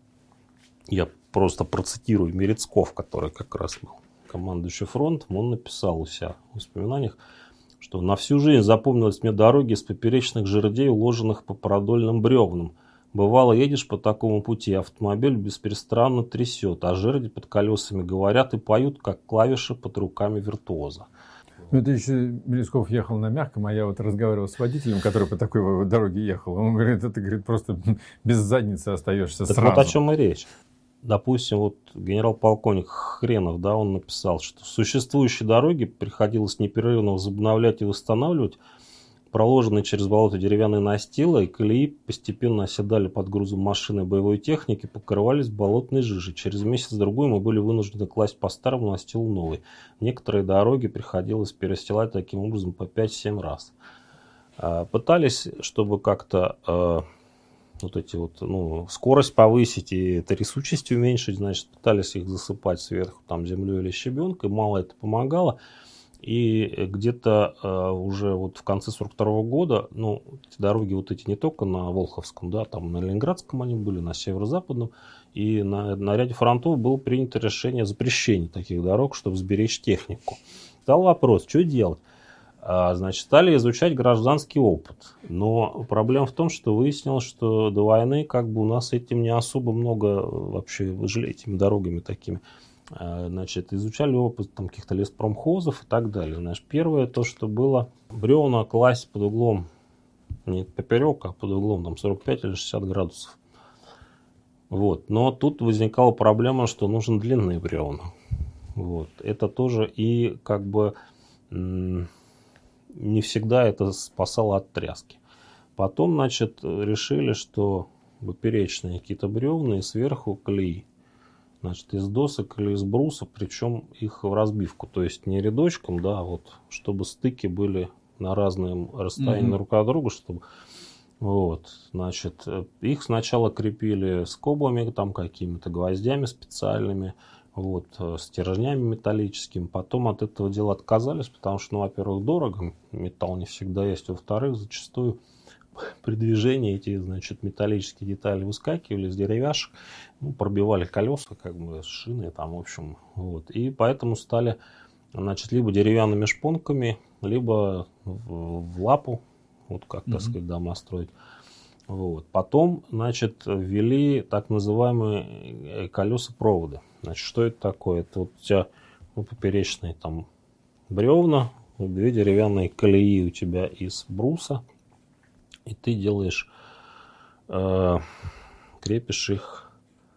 я просто процитирую Мерецков, который как раз был командующий фронтом, он написал у себя в воспоминаниях, что на всю жизнь запомнились мне дороги из поперечных жердей, уложенных по продольным бревнам. Бывало, едешь по такому пути, автомобиль бесперестанно трясет, а жерди под колесами говорят и поют, как клавиши под руками виртуоза. Ну, это еще Мерецков ехал на мягком, а я вот разговаривал с водителем, который по такой дороге ехал. Он говорит, это, говорит, просто без задницы остаешься так сразу. вот о чем и речь. допустим, вот генерал-полковник Хренов, да, он написал, что существующие дороги приходилось непрерывно возобновлять и восстанавливать, проложенные через болото деревянные настилы и колеи постепенно оседали под грузом машины и боевой техники, покрывались болотной жижей. Через месяц-другой мы были вынуждены класть по старому настилу новый. Некоторые дороги приходилось перестилать таким образом по 5-7 раз. Пытались, чтобы как-то вот эти вот, ну, скорость повысить и трясучесть уменьшить, значит, пытались их засыпать сверху там землей или щебенкой, мало это помогало. И где-то уже вот в конце 42 года, ну, эти дороги вот эти не только на Волховском, да, там на Ленинградском они были, на северо-западном, и на ряде фронтов было принято решение о запрещении таких дорог, чтобы сберечь технику. Стал вопрос, что делать? Значит, стали изучать гражданский опыт. Но проблема в том, что выяснилось, что до войны как бы у нас этим не особо много вообще жили этими дорогами такими. Значит, изучали опыт там каких-то леспромхозов и так далее. Значит, первое то, что было, бревна класть под углом, не поперек, а под углом там 45 или 60 градусов. Вот. Но тут возникала проблема, что нужны длинные бревна. Вот. Это тоже и как бы не всегда это спасало от тряски. Потом, значит, решили, что поперечные какие-то бревна и сверху колеи. Значит, из досок или из бруса, причем их в разбивку. То есть не рядочком, да, вот, чтобы стыки были на разном расстоянии друг от друга, чтобы... Вот, значит, их сначала крепили скобами, там какими-то гвоздями специальными, вот, стержнями металлическими. Потом от этого дела отказались, потому что, ну, во-первых, дорого, металл не всегда есть, во-вторых, зачастую при движении эти, значит, металлические детали выскакивали из деревяшек, ну, пробивали колеса, как бы, шины, там, в общем, вот. И поэтому стали, значит, либо деревянными шпонками, либо в лапу, вот как, так сказать, дома строить. Вот. Потом, значит, ввели так называемые колеса-проводы. Значит, что это такое? Это вот у тебя, ну, поперечные там бревна, две деревянные колеи у тебя из бруса, и ты делаешь, крепишь их,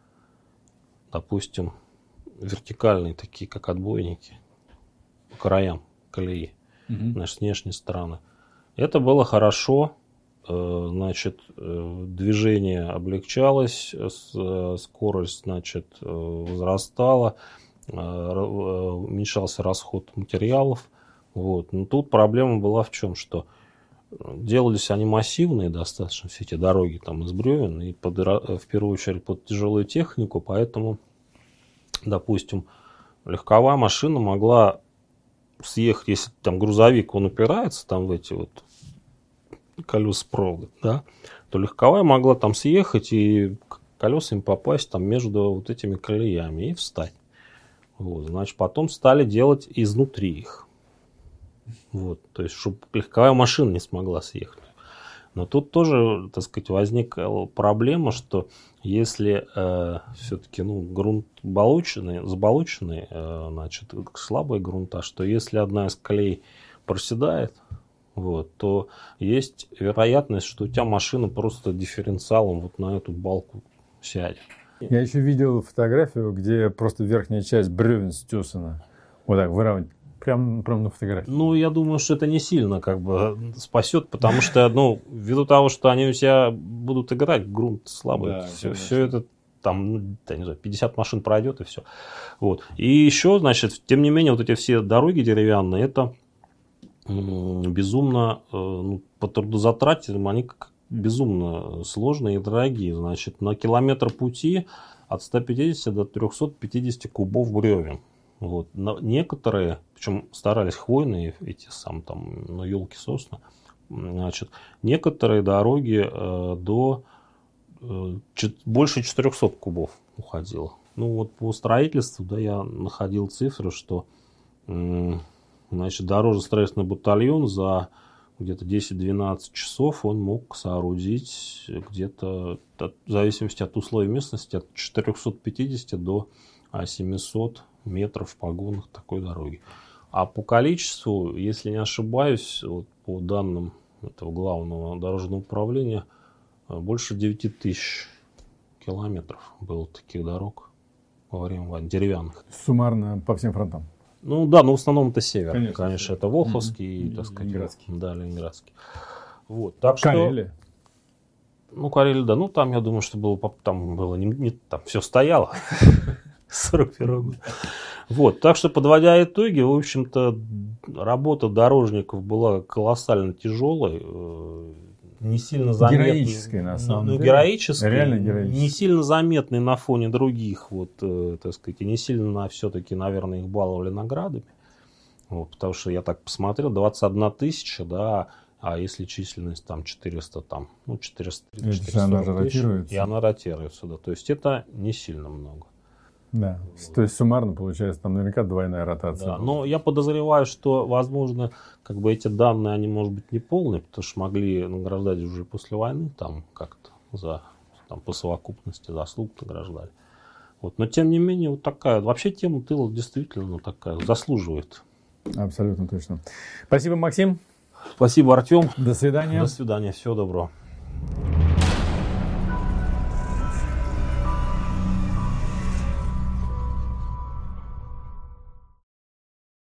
допустим, вертикальные, такие как отбойники, по краям колеи, значит, с внешней стороны. Это было хорошо, значит, движение облегчалось, скорость, значит, возрастала, уменьшался расход материалов. Вот. Но тут проблема была в чем, что делались они массивные достаточно, все эти дороги там из бревен, и в первую очередь под тяжелую технику, поэтому, допустим, легковая машина могла съехать, если там грузовик, он упирается там в эти вот колеса провода, да, то легковая могла там съехать и колесами попасть там между вот этими колеями и встать. Вот, значит, потом стали делать изнутри их. Вот, то есть, чтобы легковая машина не смогла съехать. Но тут тоже, так сказать, возникла проблема, что если все-таки, ну, грунт заболоченный, значит, слабые грунта, что если одна из колей проседает, вот, то есть вероятность, что у тебя машина просто дифференциалом вот на эту балку сядет. Я еще видел фотографию, где просто верхняя часть бревен стесана. Вот так выравнивать. Прям на фотографии. Ну, я думаю, что это не сильно как бы спасет, потому что, ну, ввиду того, что они у тебя будут играть, грунт слабый, да, все это там, ну, я не знаю, 50 машин пройдет и все. Вот. И еще, значит, тем не менее, вот эти все дороги деревянные, это безумно, ну, по трудозатратам, они безумно сложные и дорогие. Значит, на километр пути от 150 до 350 кубов бревен. Вот. Но некоторые, причем старались хвойные, эти сам там, ну, елки, сосны, значит, некоторые дороги до больше 400 кубов уходило. Ну вот по строительству, да, я находил цифры, что, значит, дорожно-строительный батальон за где-то 10-12 часов он мог соорудить где-то, в зависимости от условий местности, от 450 до 700 метров в погонах такой дороги. А по количеству, если не ошибаюсь, вот по данным этого главного дорожного управления, больше 9000 километров было таких дорог. во время войны, деревянных. Суммарно по всем фронтам. Ну да, но в основном это север. Конечно, это Волховский, так сказать, Ленинградский. Да, Ленинградский. Вот, так Карелия. Ну, Карелия, да, ну там, я думаю, что там было там все стояло. 41 год. Вот, так что, подводя итоги, в общем-то, работа дорожников была колоссально тяжелой, не сильно заметной. Героической, на самом деле. Героической, Реально героической. не сильно заметной на фоне других, вот, так сказать, и не сильно все-таки, наверное, их баловали наградами. Вот, потому что я так посмотрел, 21 тысяча, да, а если численность там 400, там, ну, 430 тысяч, и она ротируется, да, то есть это не сильно много. Да, то есть суммарно получается там наверняка двойная ротация. Да, но я подозреваю, что, возможно, как бы эти данные, они, может быть, не полные, потому что могли награждать уже после войны, там, как-то, там, по совокупности заслуг награждали. Вот, но, тем не менее, вот такая, вообще тема тыла действительно такая, заслуживает. Абсолютно точно. Спасибо, Максим. Спасибо, Артем. До свидания. До свидания, всего доброго.